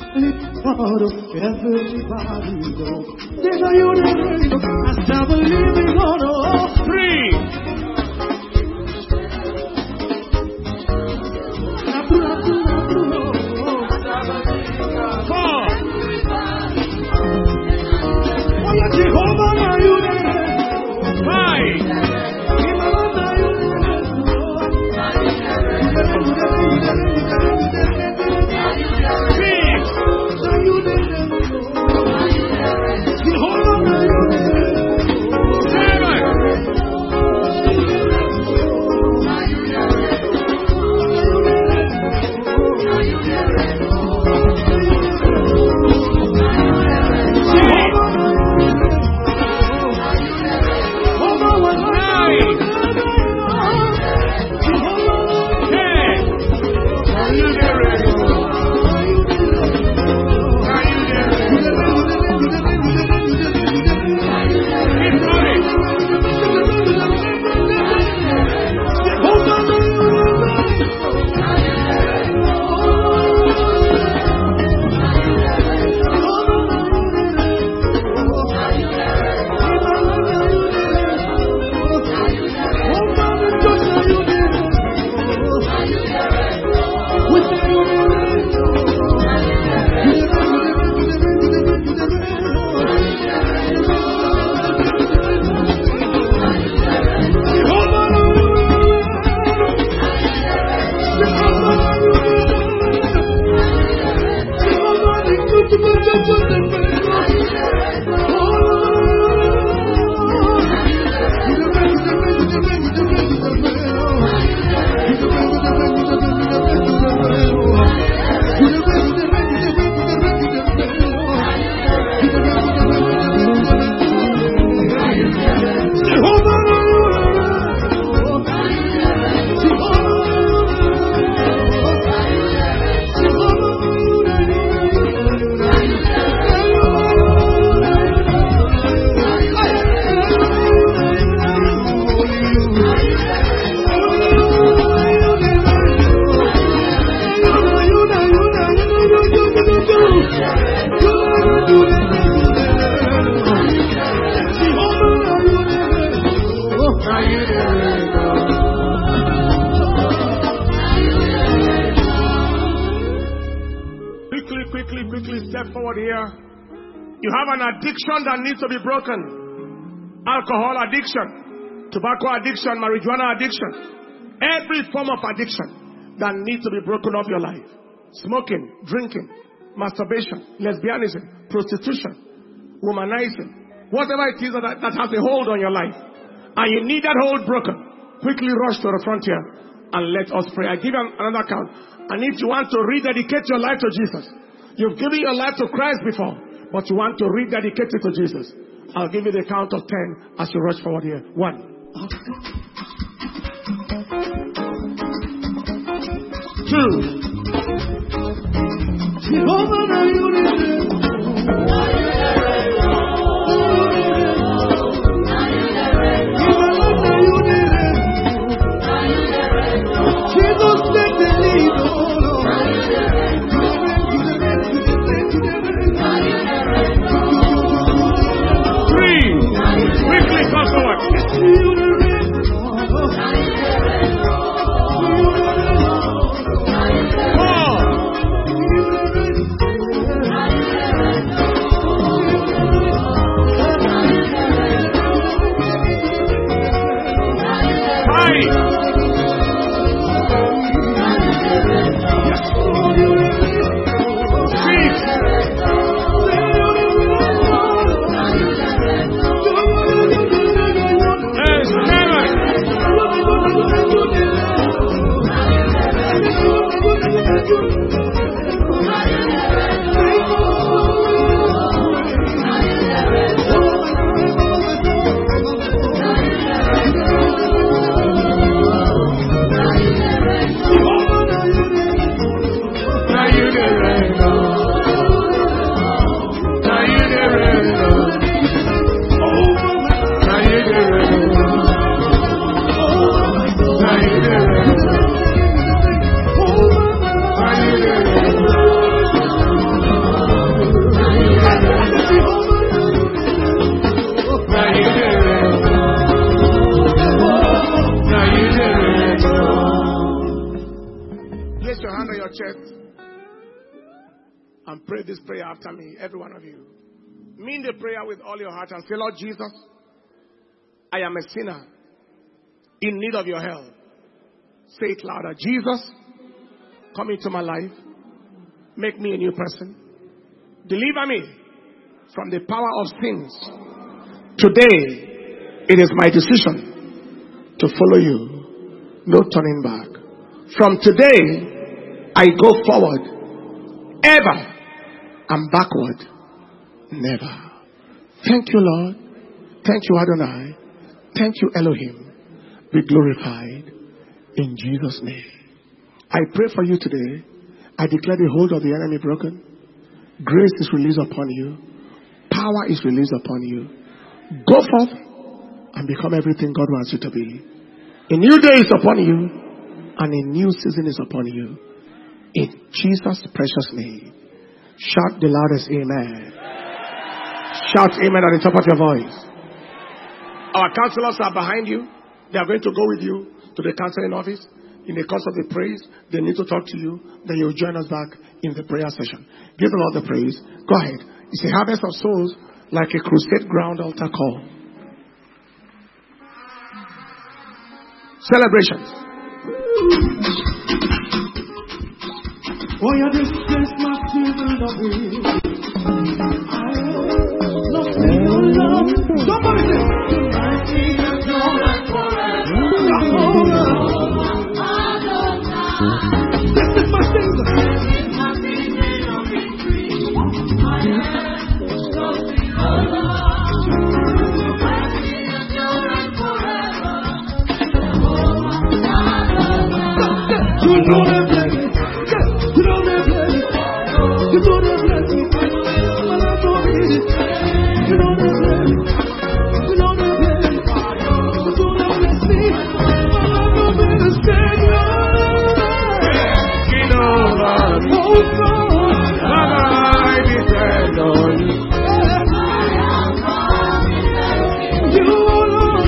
Three. Four. Five. Addiction that needs to be broken. Alcohol addiction, tobacco addiction, marijuana addiction, every form of addiction that needs to be broken off your life. Smoking, drinking, masturbation, lesbianism, prostitution, womanizing, whatever it is that, that has a hold on your life, and you need that hold broken, quickly rush to the frontier and let us pray. I give you another count. And if you want to rededicate your life to Jesus, you've given your life to Christ before, but you want to rededicate it to Jesus, I'll give you the count of ten as you rush forward here. One. Two. Four. And pray this prayer after me, every one of you. Mean the prayer with all your heart and say, Lord Jesus, I am a sinner in need of your help. Say it louder. Jesus, come into my life. Make me a new person. Deliver me from the power of sins. Today, it is my decision to follow you. No turning back. From today, I go forward. Ever and backward. Never. Thank you, Lord. Thank you, Adonai. Thank you, Elohim. Be glorified in Jesus' name. I pray for you today. I declare the hold of the enemy broken. Grace is released upon you. Power is released upon you. Go forth and become everything God wants you to be. A new day is upon you, and a new season is upon you. In Jesus' precious name. Shout the loudest amen. Shout amen at the top of your voice. Our counselors are behind you. They are going to go with you to the counseling office. In the course of the praise, they need to talk to you. Then you'll join us back in the prayer session. Give the Lord the praise. Go ahead. It's a harvest of souls like a crusade ground altar call. Celebrations. Oh, yeah, this Christmas season of me. I love your love. Somebody say, I see the joy and forever. This is my season. This is my season of victory. I am trusting your love. I see the joy and forever. You know that blessing. You know that blessing. You know that blessing. Well, I know it. You know that blessing. You know that blessing. You know that blessing. Well, I know that it's taking over. Oh, God. I depend on you. You, Lord.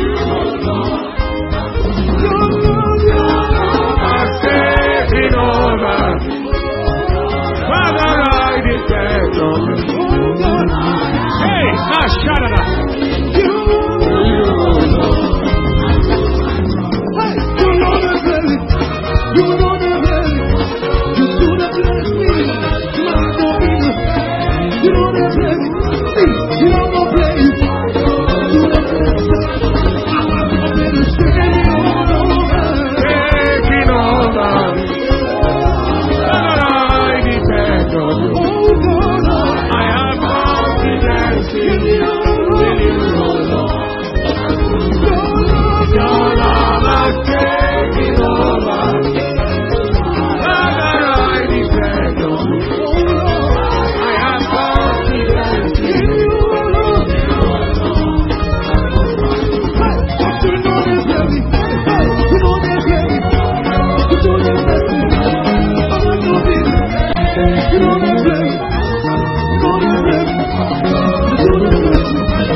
You, Lord. You, Lord. I'm taking over. Father, I depend on you. Hey, ah, shut it up. You, Lord. Hey, you know the blessing. You know the blessing. You do the blessing. You know the blessing. You know the blessing. You know the blessing. You know the blessing. I'm in the city all over. Taking over. Father, I depend on you. Oh, God. I have confidence in you. In you, oh Lord. Your love has taken over. Father, I depend on you. I have confidence in you. Hey, you know this, baby. Hey, you know this, baby. You know this, baby. I know this. You know this, baby. You know this, baby. You know this, baby.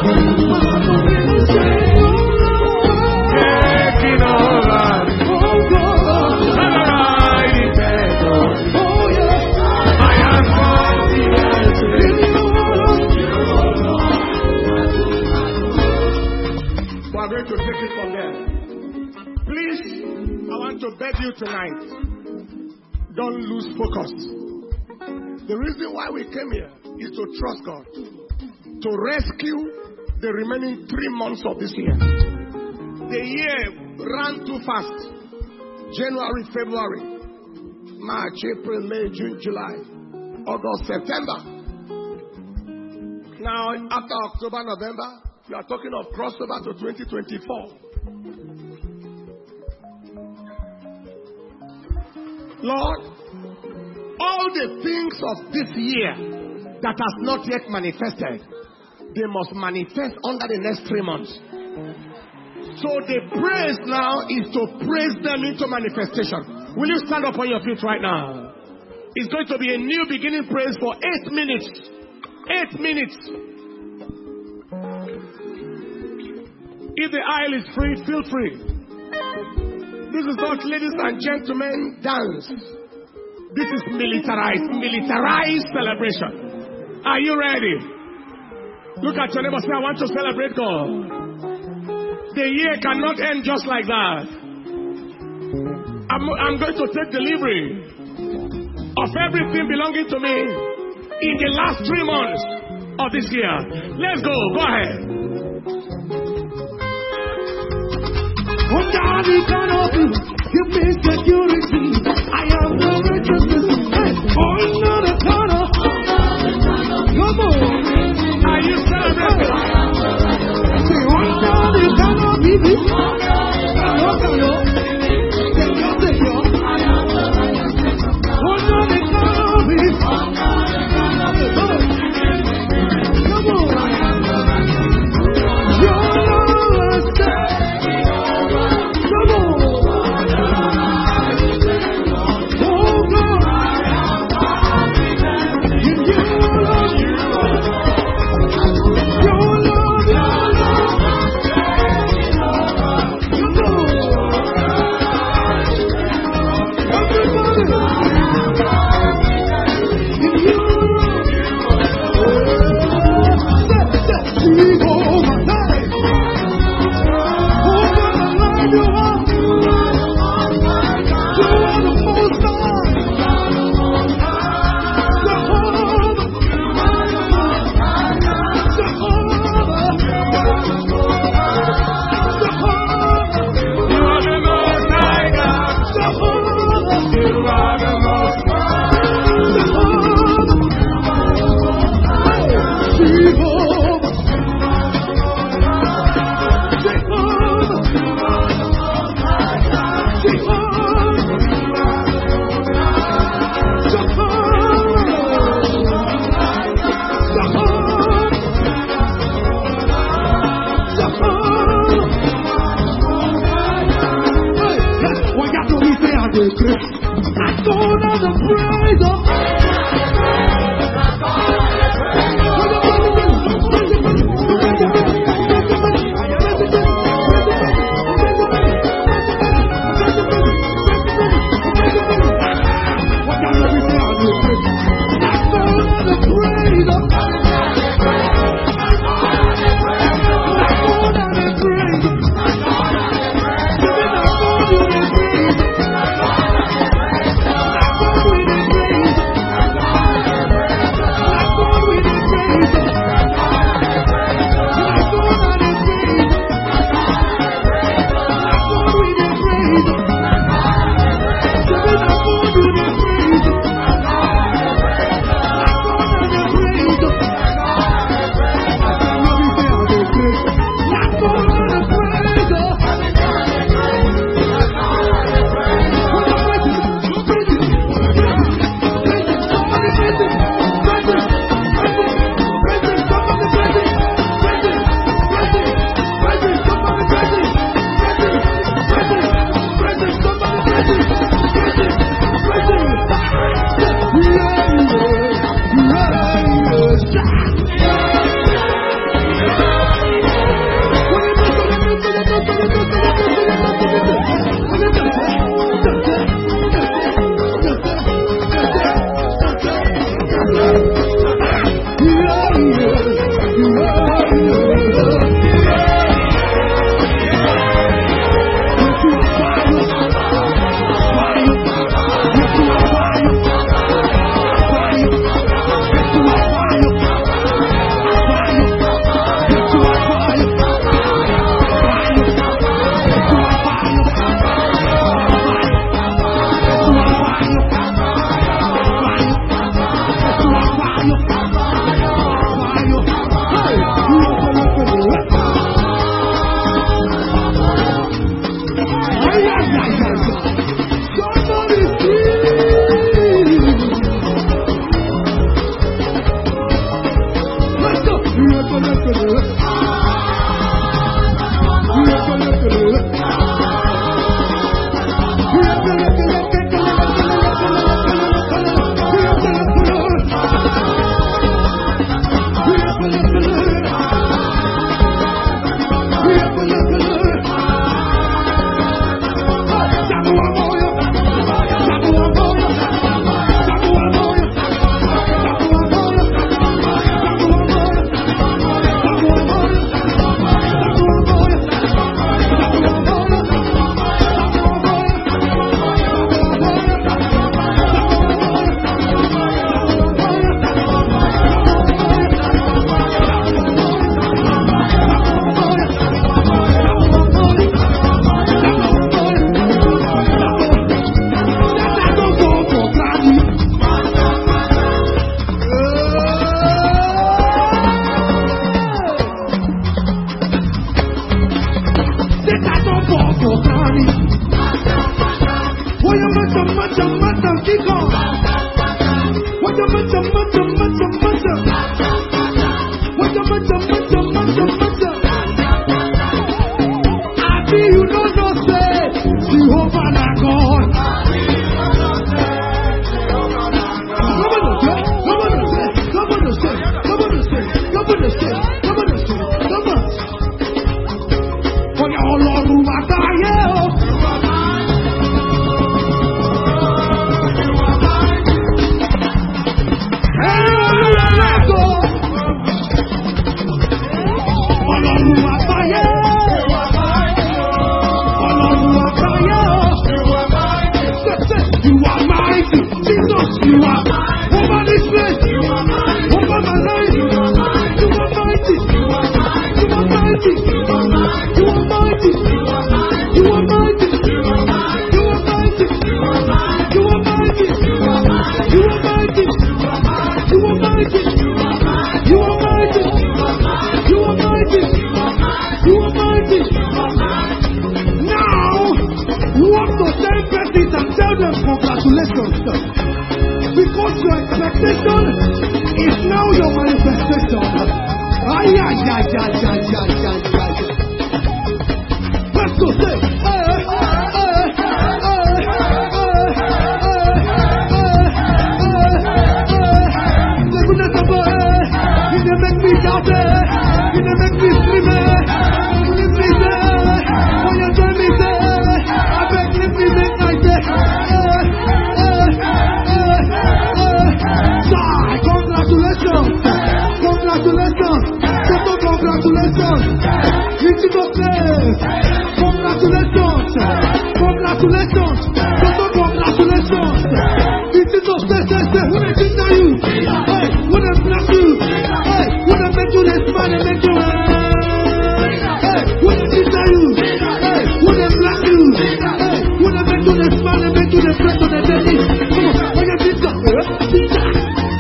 Taking over. Oh, God. Father, I depend on you. Oh, yeah. I have confidence in you. We are going to take it from there. Please, I want to beg you tonight, don't lose focus. The reason why we came here is to trust God, to rescue the remaining three months of this year. The year ran too fast. January, February, March, April, May, June, July, August, September. Now, after October, November, we are talking of crossover to twenty twenty-four. Lord, all the things of this year that has not yet manifested, they must manifest under the next three months. So the praise now is to praise them into manifestation. Will you stand up on your feet right now? It's going to be a new beginning praise for eight minutes. Eight minutes. If the aisle is free, feel free. This is not ladies and gentlemen dance. This is militarized, militarized celebration. Are you ready? Look at your neighbor, say, I want to celebrate God. The year cannot end just like that. I'm, I'm going to take delivery of everything belonging to me in the last three months of this year. Let's go. Go ahead. Give me security. I am the righteousness. Oh, not a tunnel. Come on. Are you celebrating? Say, oh, not a tunnel, baby. Oh, no. Señor, Señor. Oh, not a tunnel, baby. Come on. Come on. your manifestation. Ay, ay, ay, ay, ay, ay, ay, ay. Let's go, say, eh, eh, eh, eh, the goodness of God, you didn't make me shout, you didn't make me scream, you didn't make me say, when you join me, say, I beg you, please make my day. Congratulations! Congratulations! Total congratulations! In Jesus' name! Congratulations! Congratulations! Total congratulations! In Jesus' name, say, say, who they think now you? Hey, who they bless you? Hey, who they make you this man and make you hey, who they think now you? Hey, who they bless you? Hey, who they make you this man and make you the bless of the dead? Come on, when you think that, think that.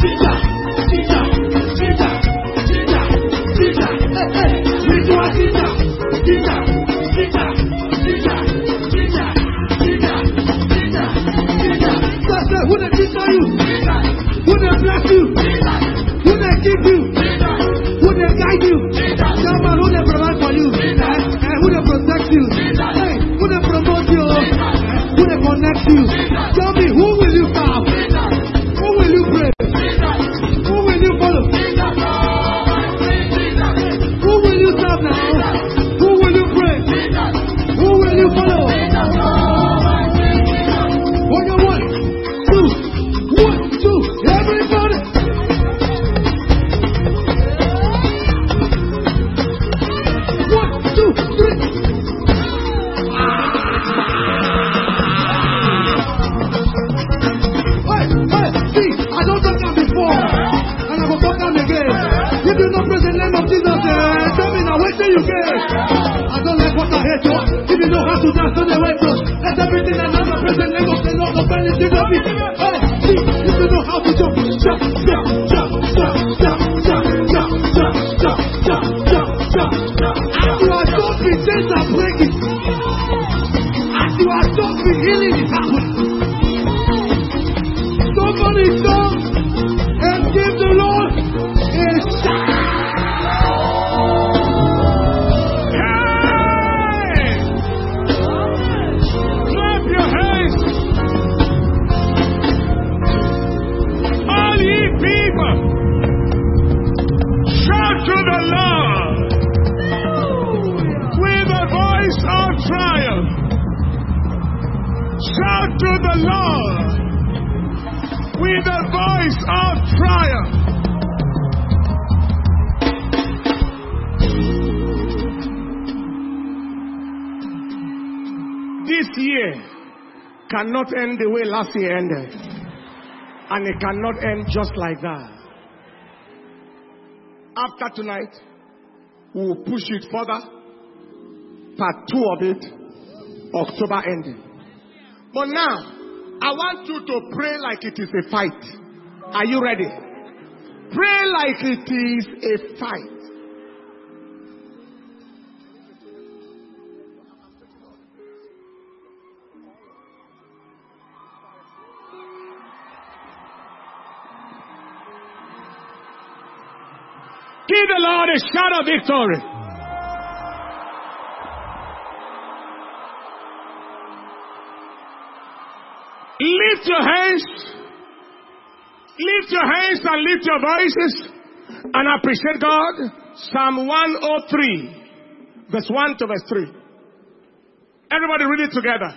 Who they teach you? Who they bless you? Who they give you? Who they guide you? Tell me who they provide for you? And who they protect you? Hey, who they promote you? Who they connect you? Tell me who will you serve? Who will you pray? Who will you follow? Who will you serve now? Who will you pray? Who will you follow? I don't like what I hate you. If you know how to dance, don't wait to. Let everything and have a present name of the Lord of anything of me. Hey, see, if you know how to jump, jump, jump, jump, jump, jump, jump, jump, jump, jump, jump, jump, jump. As you are jumping, chains are breaking. As you are jumping, healing is happening. Somebody jump and give the Lord a shout. Shout to the Lord with a voice of triumph. This year cannot end the way last year ended. And it cannot end just like that. After tonight, we will push it further. Part two of it, October ending. But now, I want you to pray like it is a fight. Are you ready? Pray like it is a fight. Give the Lord a shout of victory. Lift your hands. Lift your hands and lift your voices and appreciate God. Psalm one oh three, verse one to verse three. Everybody read it together.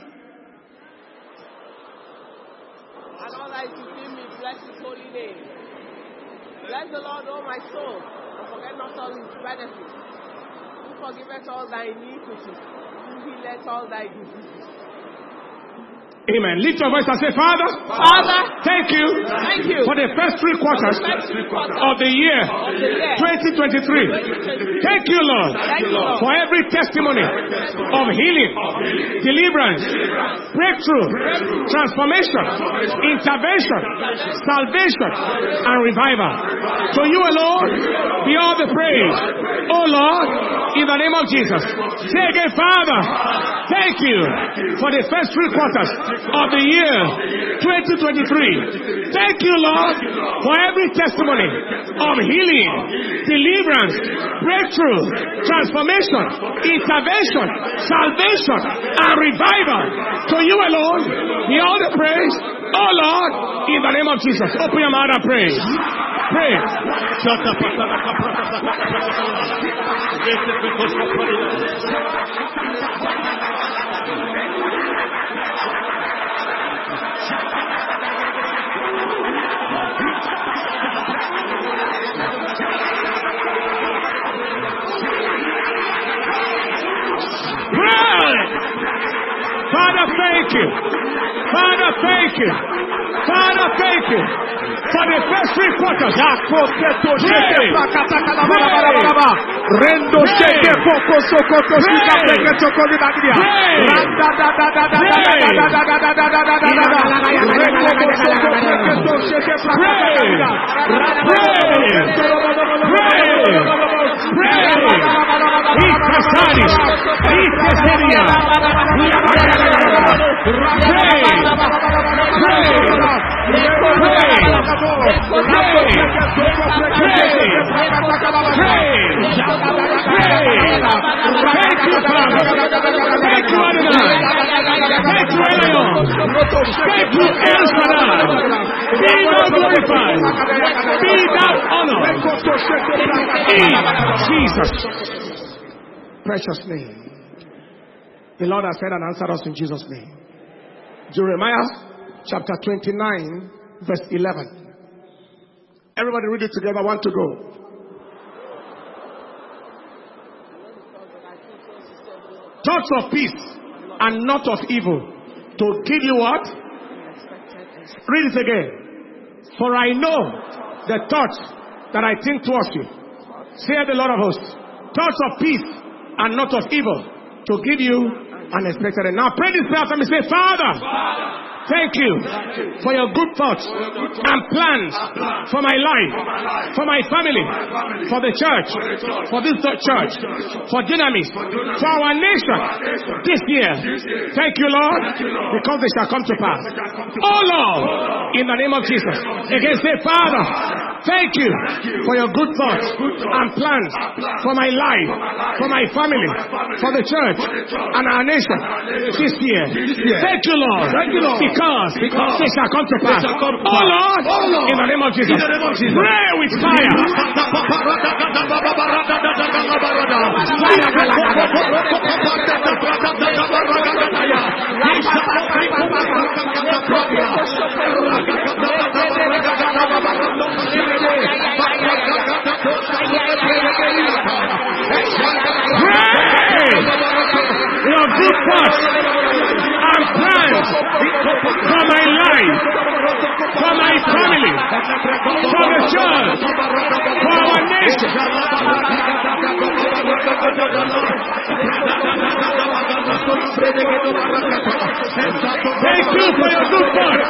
And all that is within me, bless his holy name. Bless the Lord, O my soul, and forget not all his benefits. Who forgiveth all thy iniquities, who healeth all thy diseases. Amen. Lift your voice and say, Father, Father, thank you, thank you for the first three quarters three quarters of the year, of the year twenty twenty-three. Thank you, Lord, Thank you, Lord, for every testimony of healing, deliverance, breakthrough, transformation, intervention, salvation, and revival. To you alone be all the praise. Oh Lord, in the name of Jesus. Say again, Father, thank you for the first three quarters of the year twenty twenty-three. Thank you, Lord, for every testimony of healing, deliverance, breakthrough, transformation, intervention, salvation, and revival. To you alone, be all the praise. Oh Lord, in the name of Jesus, open your mouth and pray. Pray. Pray. Father, thank you. Father, thank you. Father, thank you for the first three quarters. Rendo sheke poco sokoto shika peke sokoli bagdia. Randa da da da da da da da da da da da da da da. Rendo soko peke so sheke prakata. Pray. Ikasaris. Ikaseria. Thank you, Father. Thank you, Adonai. Thank you, Elion. Thank you, El Shaddai. Be thou glorified. Be thou honored. In Jesus' precious name. The Lord has said and answered us in Jesus' name. Jeremiah chapter twenty-nine, verse eleven. Everybody read it together. One to go. Thoughts of peace and not of evil, to give you what? Read it again. For I know the thoughts that I think towards you, saith the Lord of hosts. Thoughts of peace and not of evil, to give you unexpected. And now pray this prayer after me. Say, Father, thank you for your good thoughts and plans for my life, for my family, for the church, for this church, for Dynamis, for our nation this year. Thank you, Lord, because they shall come to pass. Oh Lord, in the name of Jesus. Again, say, Father, thank you for your good thoughts and plans for my life, for my family, for the church and our nation this year. Thank you, Lord, because, because they shall come to pass. Oh Lord, in the name of Jesus, pray with fire. Pray your good thoughts and plans for my life, for my family, for the church, for our nation. Thank you for your good thoughts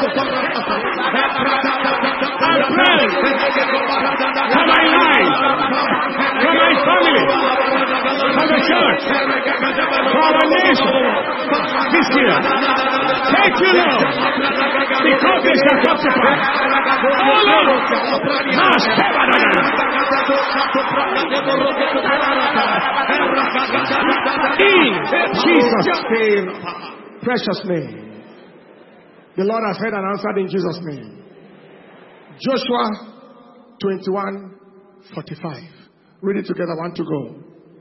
and plans for my life, for my family, for the church, for our nation this year. Thank you, Lord, because they shall come to pass. Oh Lord, in Jesus' name, precious name. The Lord has heard and answered in Jesus' name. Joshua twenty-one forty-five. Read it together. One to go.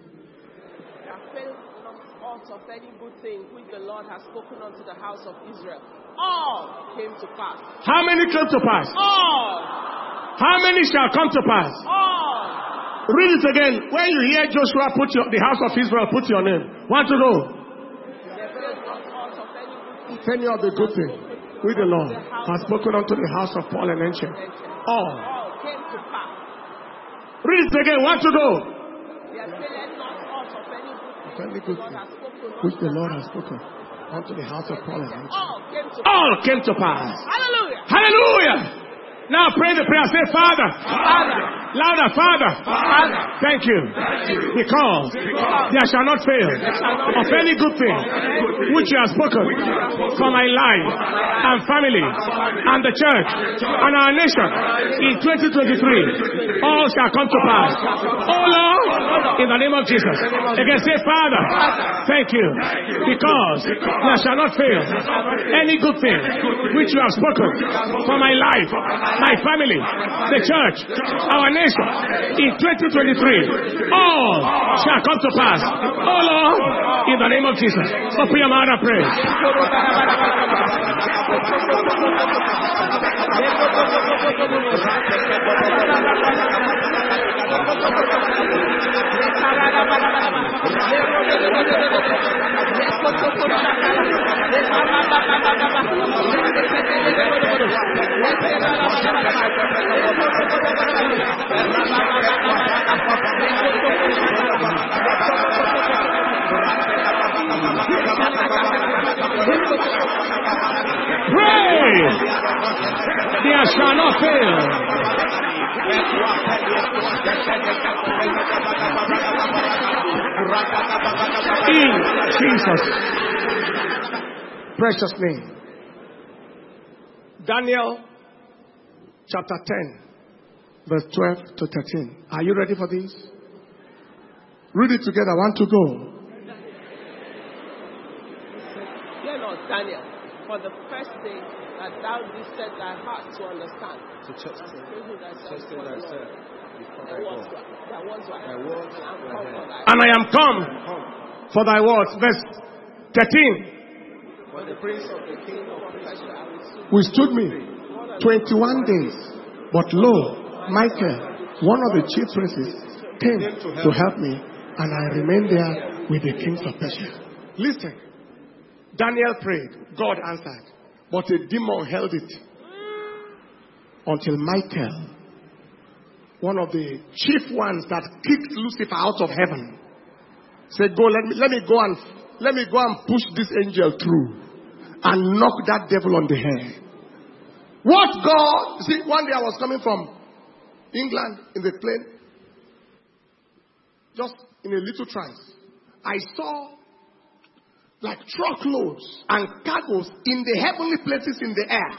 Of any good thing which the Lord has spoken unto the house of Israel, all came to pass. How many came to pass? All. How many shall come to pass? All. Read it again. When you hear Joshua put your, the house of Israel, put your name. One to go. If any of the good thing which the Lord has spoken unto the house of Paul and Ancient, all came to pass. Read it again. One to go. Any good thing which the Lord has spoken unto the house of Paul and Ancient, all came to all came to pass. Hallelujah. Hallelujah. Now pray the prayer. Say, Father, Father, Louder, Father. Father, Thank you. Because there shall not fail of any good thing which you have spoken for my life and family and the church and our nation in twenty twenty-three. All shall come to pass. Oh Lord, in the name of Jesus. You can say, Father, thank you. Because there shall not fail any good thing which you have spoken for my life, my family, the church, our nation in twenty twenty-three. All shall come to pass. Oh Lord, in the name of Jesus. Open your mouth and pray. Pray! There shall not fail. In Jesus' precious name. Daniel chapter ten, verse twelve to thirteen. Are you ready for this? Read it together. One to go. Fear not, Daniel, for the first thing that thou didst set thy heart to understand. To trust him. Praising thyself Trusting before the Lord. thyself before Thy thy words God. were- thy words were- Thy words and I am were come heard. for thy- And I am come Come, for thy words. Verse thirteen. for the prince of the king of Persia Withstood me twenty-one days. But lo, Michael, one of the chief princes, came to help me, and I remained there with the kings of Persia. Listen. Daniel prayed. God answered. But a demon held it until Michael, one of the chief ones that kicked Lucifer out of heaven, said, "Go, let me let me go and let me go and push this angel through and knock that devil on the head." What God, see, one day I was coming from England in the plane, just in a little trance. I saw like truckloads and cargoes in the heavenly places in the air.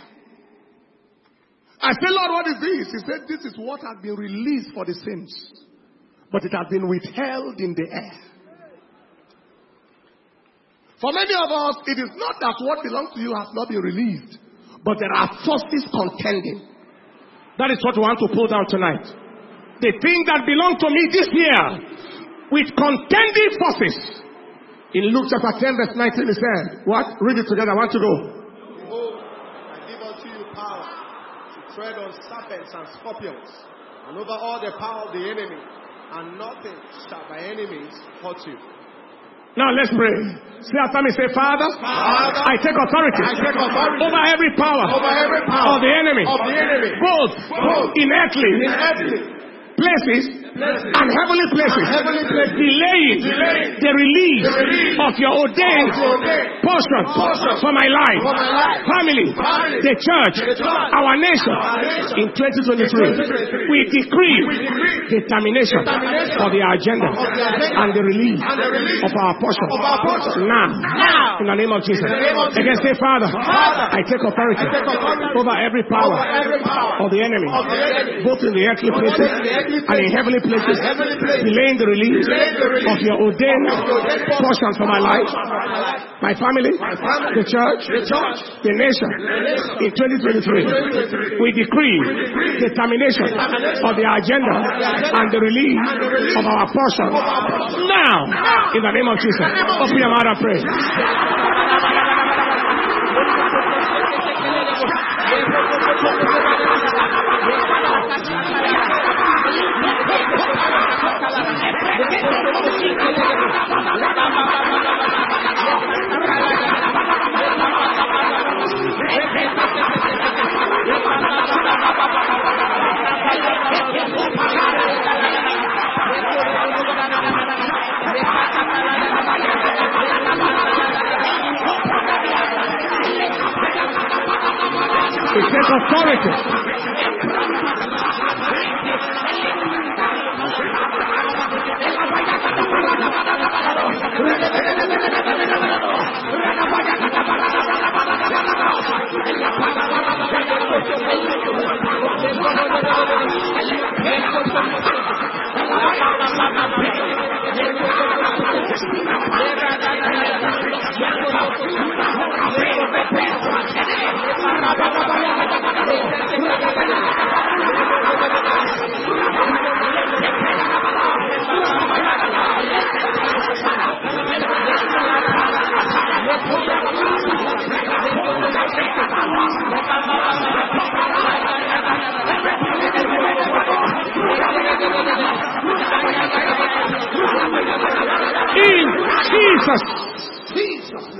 I said, "Lord, what is this?" He said, "This is what has been released for the saints, but it has been withheld in the air." For many of us, it is not that what belongs to you has not been released, but there are forces contending. That is what we want to pull down tonight. The thing that belonged to me this year, with contending forces. In Luke chapter ten, verse nineteen, it said, what? Read it together. I want to go. Behold, I give unto you power to tread on serpents and scorpions, and over all the power of the enemy, and nothing shall by enemies hurt you. Now let's pray. Say after me, say, Father, Father, I take authority, I take authority over every power, over every power of the enemy, of the enemy, both, both in earthly, in earthly places, places and heavenly places, and heavenly places, delaying, delaying the release, the release of your ordained of your ordained portion, portion for my life, for my life, family, family, the church, the church, our nation, our nation, in twenty twenty-three. We decree we decree determination determination for the agenda of the agenda and the release and the release of our portion of our portion. now, Now. in the name of Jesus. In the name of Again, say, Father, Father, I take authority, I take authority over every power, over every power of the enemy, of the enemy, both in the earthly both places in the earthly and in heavenly places, and heavenly places, delaying the release, delaying the release of your ordained of your ordained portion for my life, my family, family, the church, the church, the nation, in twenty twenty-three. We decree determination of the agenda and the release of our portion now, in the name of Jesus. Open your mouth and pray. We take authority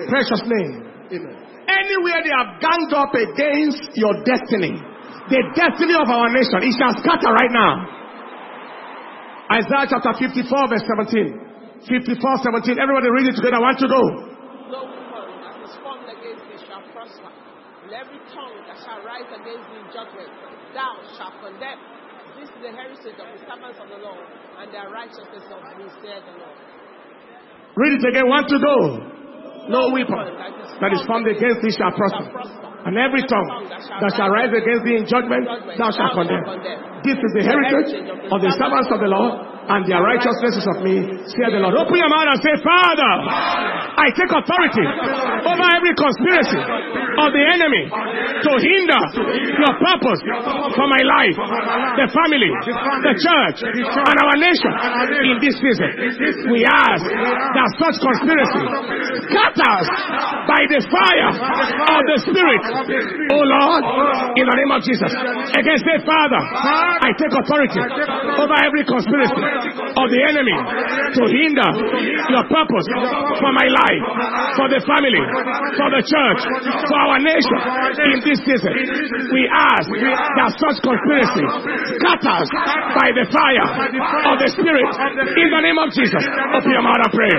precious name. Amen. Anywhere they have ganged up against your destiny, the destiny of our nation, it shall scatter right now. Isaiah chapter fifty-four, verse seventeen. fifty-four, seventeen. Everybody read it together. I want to go. No weapon that is formed against thee shall prosper, and every tongue that shall rise against thee in judgment, thou shalt condemn. This is the heritage of the servants of the Lord, and their righteousness of me, saith the Lord. Read it again. Want to go. No weapon that is formed against thee shall prosper, and every tongue that shall rise against thee in judgment, thou shalt condemn. This is the heritage of the servants of the Lord, and their righteousness is of me, saith the Lord. Open your mouth and say, Father, I take authority over every conspiracy of the enemy to hinder your purpose for my life, the family, the church, and our nation in this season. We ask that such conspiracy scatters by the fire of the Spirit, oh Lord, in the name of Jesus. Again, say, Father, I take authority over every conspiracy of the enemy to hinder your purpose for my life, for the family, for the church, for our nation in this season. We ask that such conspiracy scatters by the fire of the Spirit in the name of Jesus. Open your mouth and pray.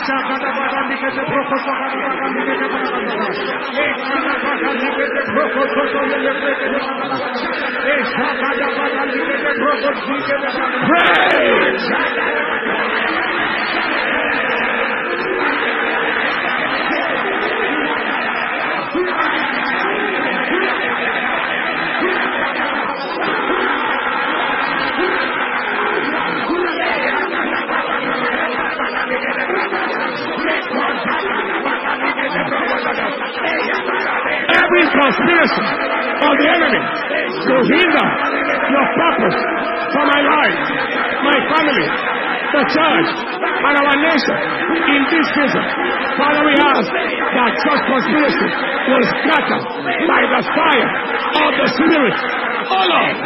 Every conspiracy of the enemy to hinder your purpose for my life, my family, the church, and our nation in this season. Father, we ask that such conspiracy will scatter by the fire of the Spirit. Oh Lord.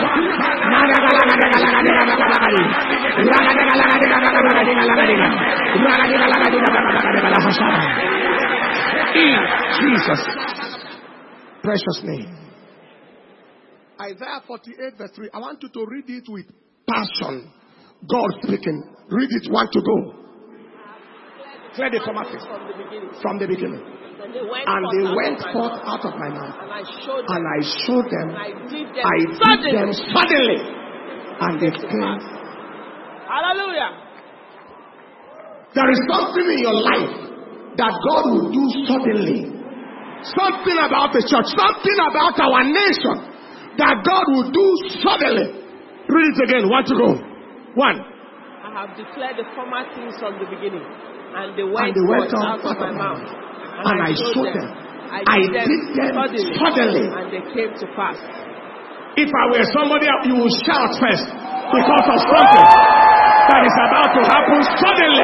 In Jesus' precious name. Isaiah forty-eight, verse three. I want you to read it with passion. God speaking. Read it. Want to go? Clear the formatting From the beginning. from the beginning. And they went, And forth, they out went of my forth mouth, out of my mouth, and I showed them, and I showed them, and I did them, I did suddenly. them suddenly, and they came. Hallelujah. There is something in your life that God will do suddenly. Something about the church, something about our nation that God will do suddenly. Read it again. One to go. One. I have declared the former things from the beginning, and they went, And they went forth out out of my of my mouth, And I showed them. I I did them, did them suddenly, suddenly. and they came to pass. If I were somebody, you will shout first because of something that is about to happen suddenly.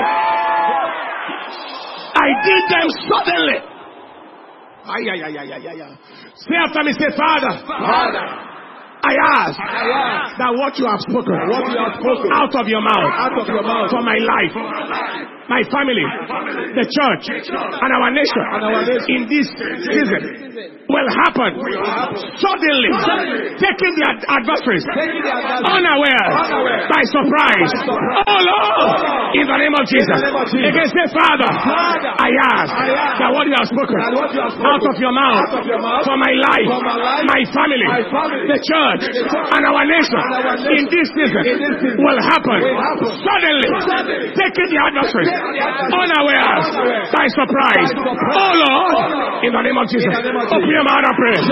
I did them suddenly. Ay, ay, ay, ay, ay, ay. Say after me, say, Father, Father, I ask, I ask that what you have spoken, what you have spoken out of your mouth, out of your mouth for my life, my family, the church, and our nation, and our nation in this season, will happen suddenly, taking the ad- adversaries unaware, by surprise. Oh Lord, in the name of Jesus. Again, say, Father, I ask that what you have spoken out of your mouth for my life, my family, the church, and our nation in this season will happen suddenly, taking the adversaries unaware, by surprise. Oh Lord, in the name of Jesus. Open your mouth and pray.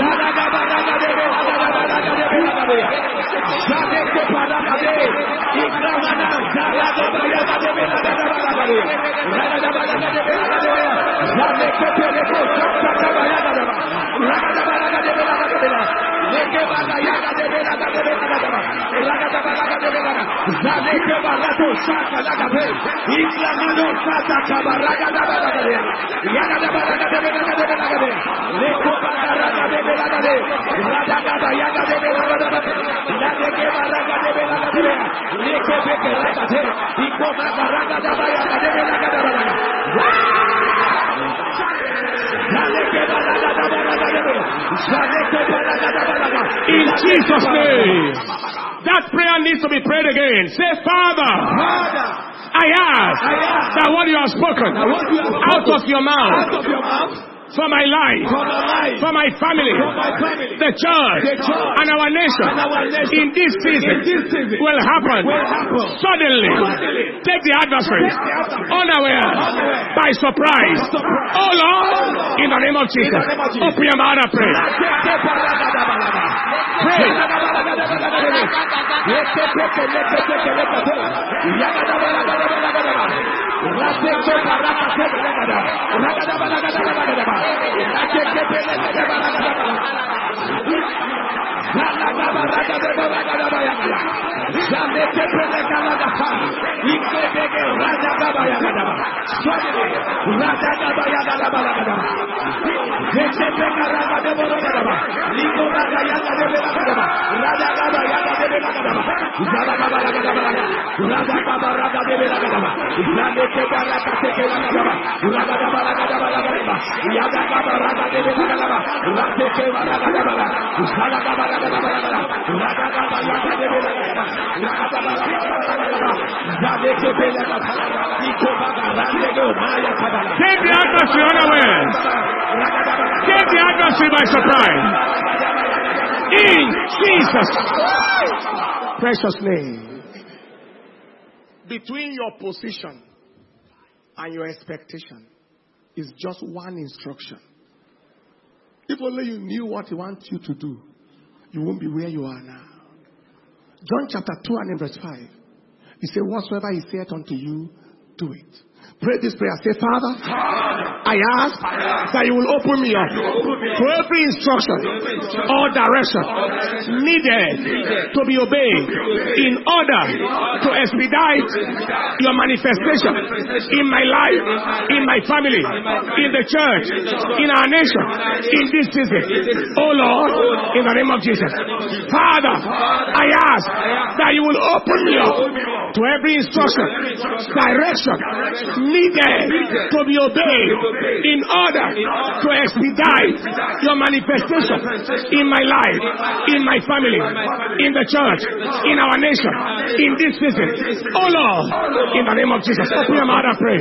In Jesus' name. That prayer needs to be prayed again. Say, Father, Father, I ask I ask that what you have spoken that what you have out of your mouth out of your mouth for my life, for my life, for my family, for my family, the church, the church, and our nation, and our nation, in this season, in this season, will happen, will happen, suddenly. suddenly. Take the adversary Take the adversary unaware, unaware, by surprise. by surprise. Oh Lord, in the name of Jesus, name of Jesus. open your mouth and pray. Pray. Take the atmosphere unaware. Take the atmosphere by surprise. In Jesus' precious name. Between your position and your expectation is just one instruction. If only you knew what he wants you to do, you won't be where you are now. John chapter two and in verse five. He said, whatsoever he saith unto you, do it. Pray this prayer. Say, Father, I ask that you will open me up to every instruction or direction needed to be obeyed in order to expedite your manifestation in my life, in my family, in the church, in our nation, in this season. Oh Lord, in the name of Jesus. Father, I ask that you will open me up to every instruction, direction needed to be obeyed in order to expedite your manifestation in my life, in my family, in the church, in our nation, in this season. Oh Lord, in the name of Jesus, open your mouth and pray.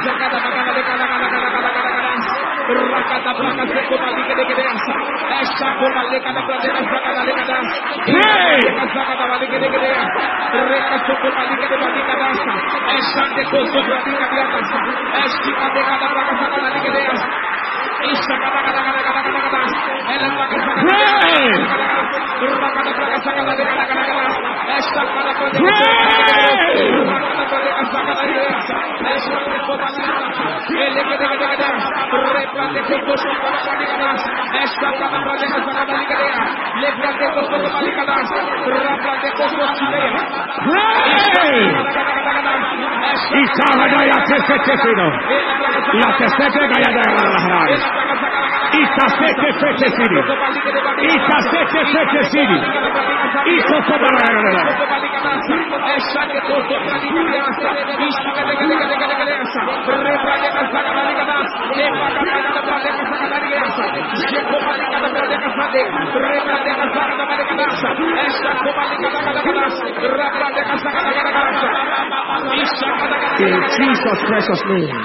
In Jesus' precious name.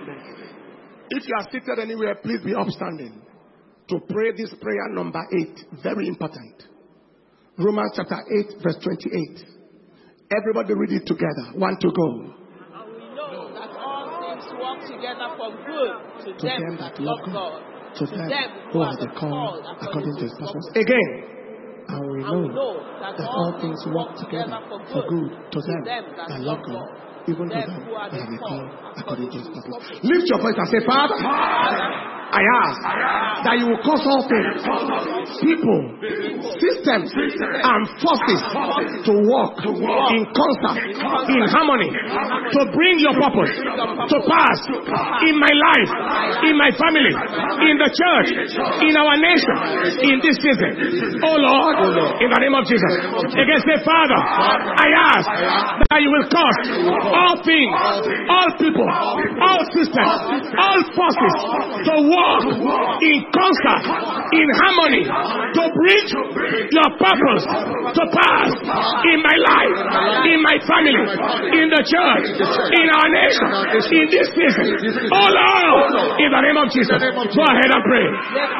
If you are seated anywhere, please be upstanding to pray this prayer number eight. Very important. Romans chapter eight, verse twenty-eight. Everybody read it together. One to go. And we know that all things work together for good to, to them, them that love God, to, to them, them who are the called according to his purpose. Again. And we know, and we know that, that all things work together for good, for good to them, them that, that love God, even to them that are called according to his purpose. Lift your voice and say, Father, I ask that you will cause all things, people, systems, and forces to work in concert, in harmony, to bring your purpose to pass in my life, in my family, in the church, in our nation, in this season. Oh Lord, in the name of Jesus. Again, say, Father, I ask that you will cause all things, all people, all systems, all forces to work walk in concert, in harmony, to bring your purpose to pass in my life, in my family, in the church, in our nation, in this season. Oh Lord, in the name of Jesus, go ahead and pray.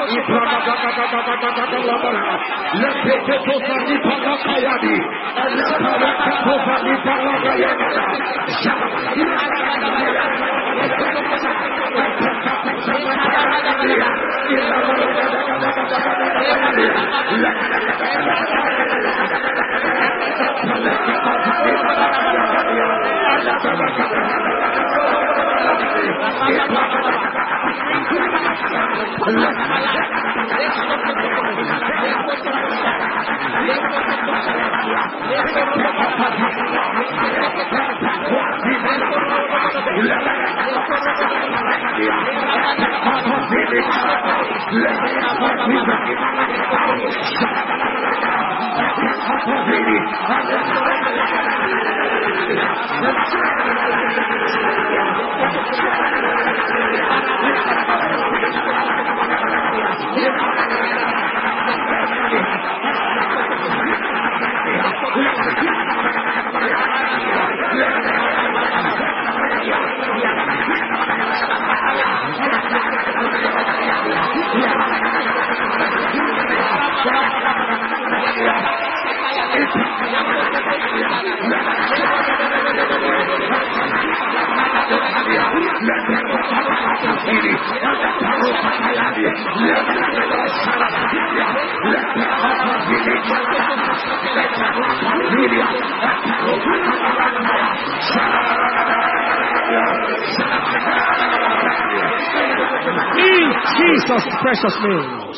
In Jesus' precious name.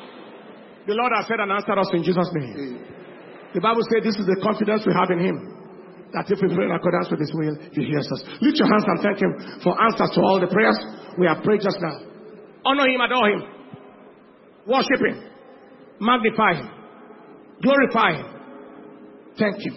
The Lord has said and answered us in Jesus' name. The Bible says this is the confidence we have in Him, that if we pray in accordance with His will, He hears us. Lift your hands and thank Him for answers to all the prayers we have prayed just now. Honor Him, adore Him, worship Him, magnify Him, glorify Him. Thank Him.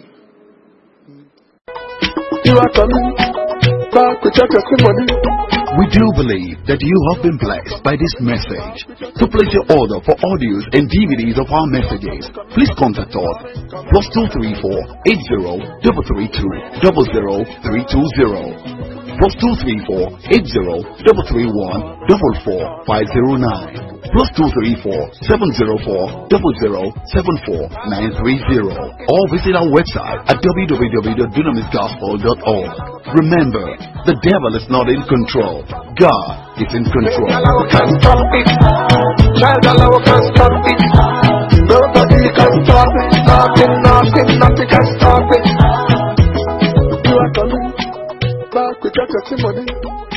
You are coming back with your testimony. We do believe that you have been blessed by this message. To place your order for audios and D V Ds of our messages, please contact us plus two three four eight zero three three two zero zero three two zero plus two three four eight zero three three one four four five zero nine plus two three four seven zero four zero zero seven four nine three zero, or visit our website at w w w dot dunamis gospel dot org. Remember, the devil is not in control. God is in control. Can stop it. Child alone can stop it. Nobody can stop it. Nothing, nothing, nothing can stop it. You are coming back with your testimony.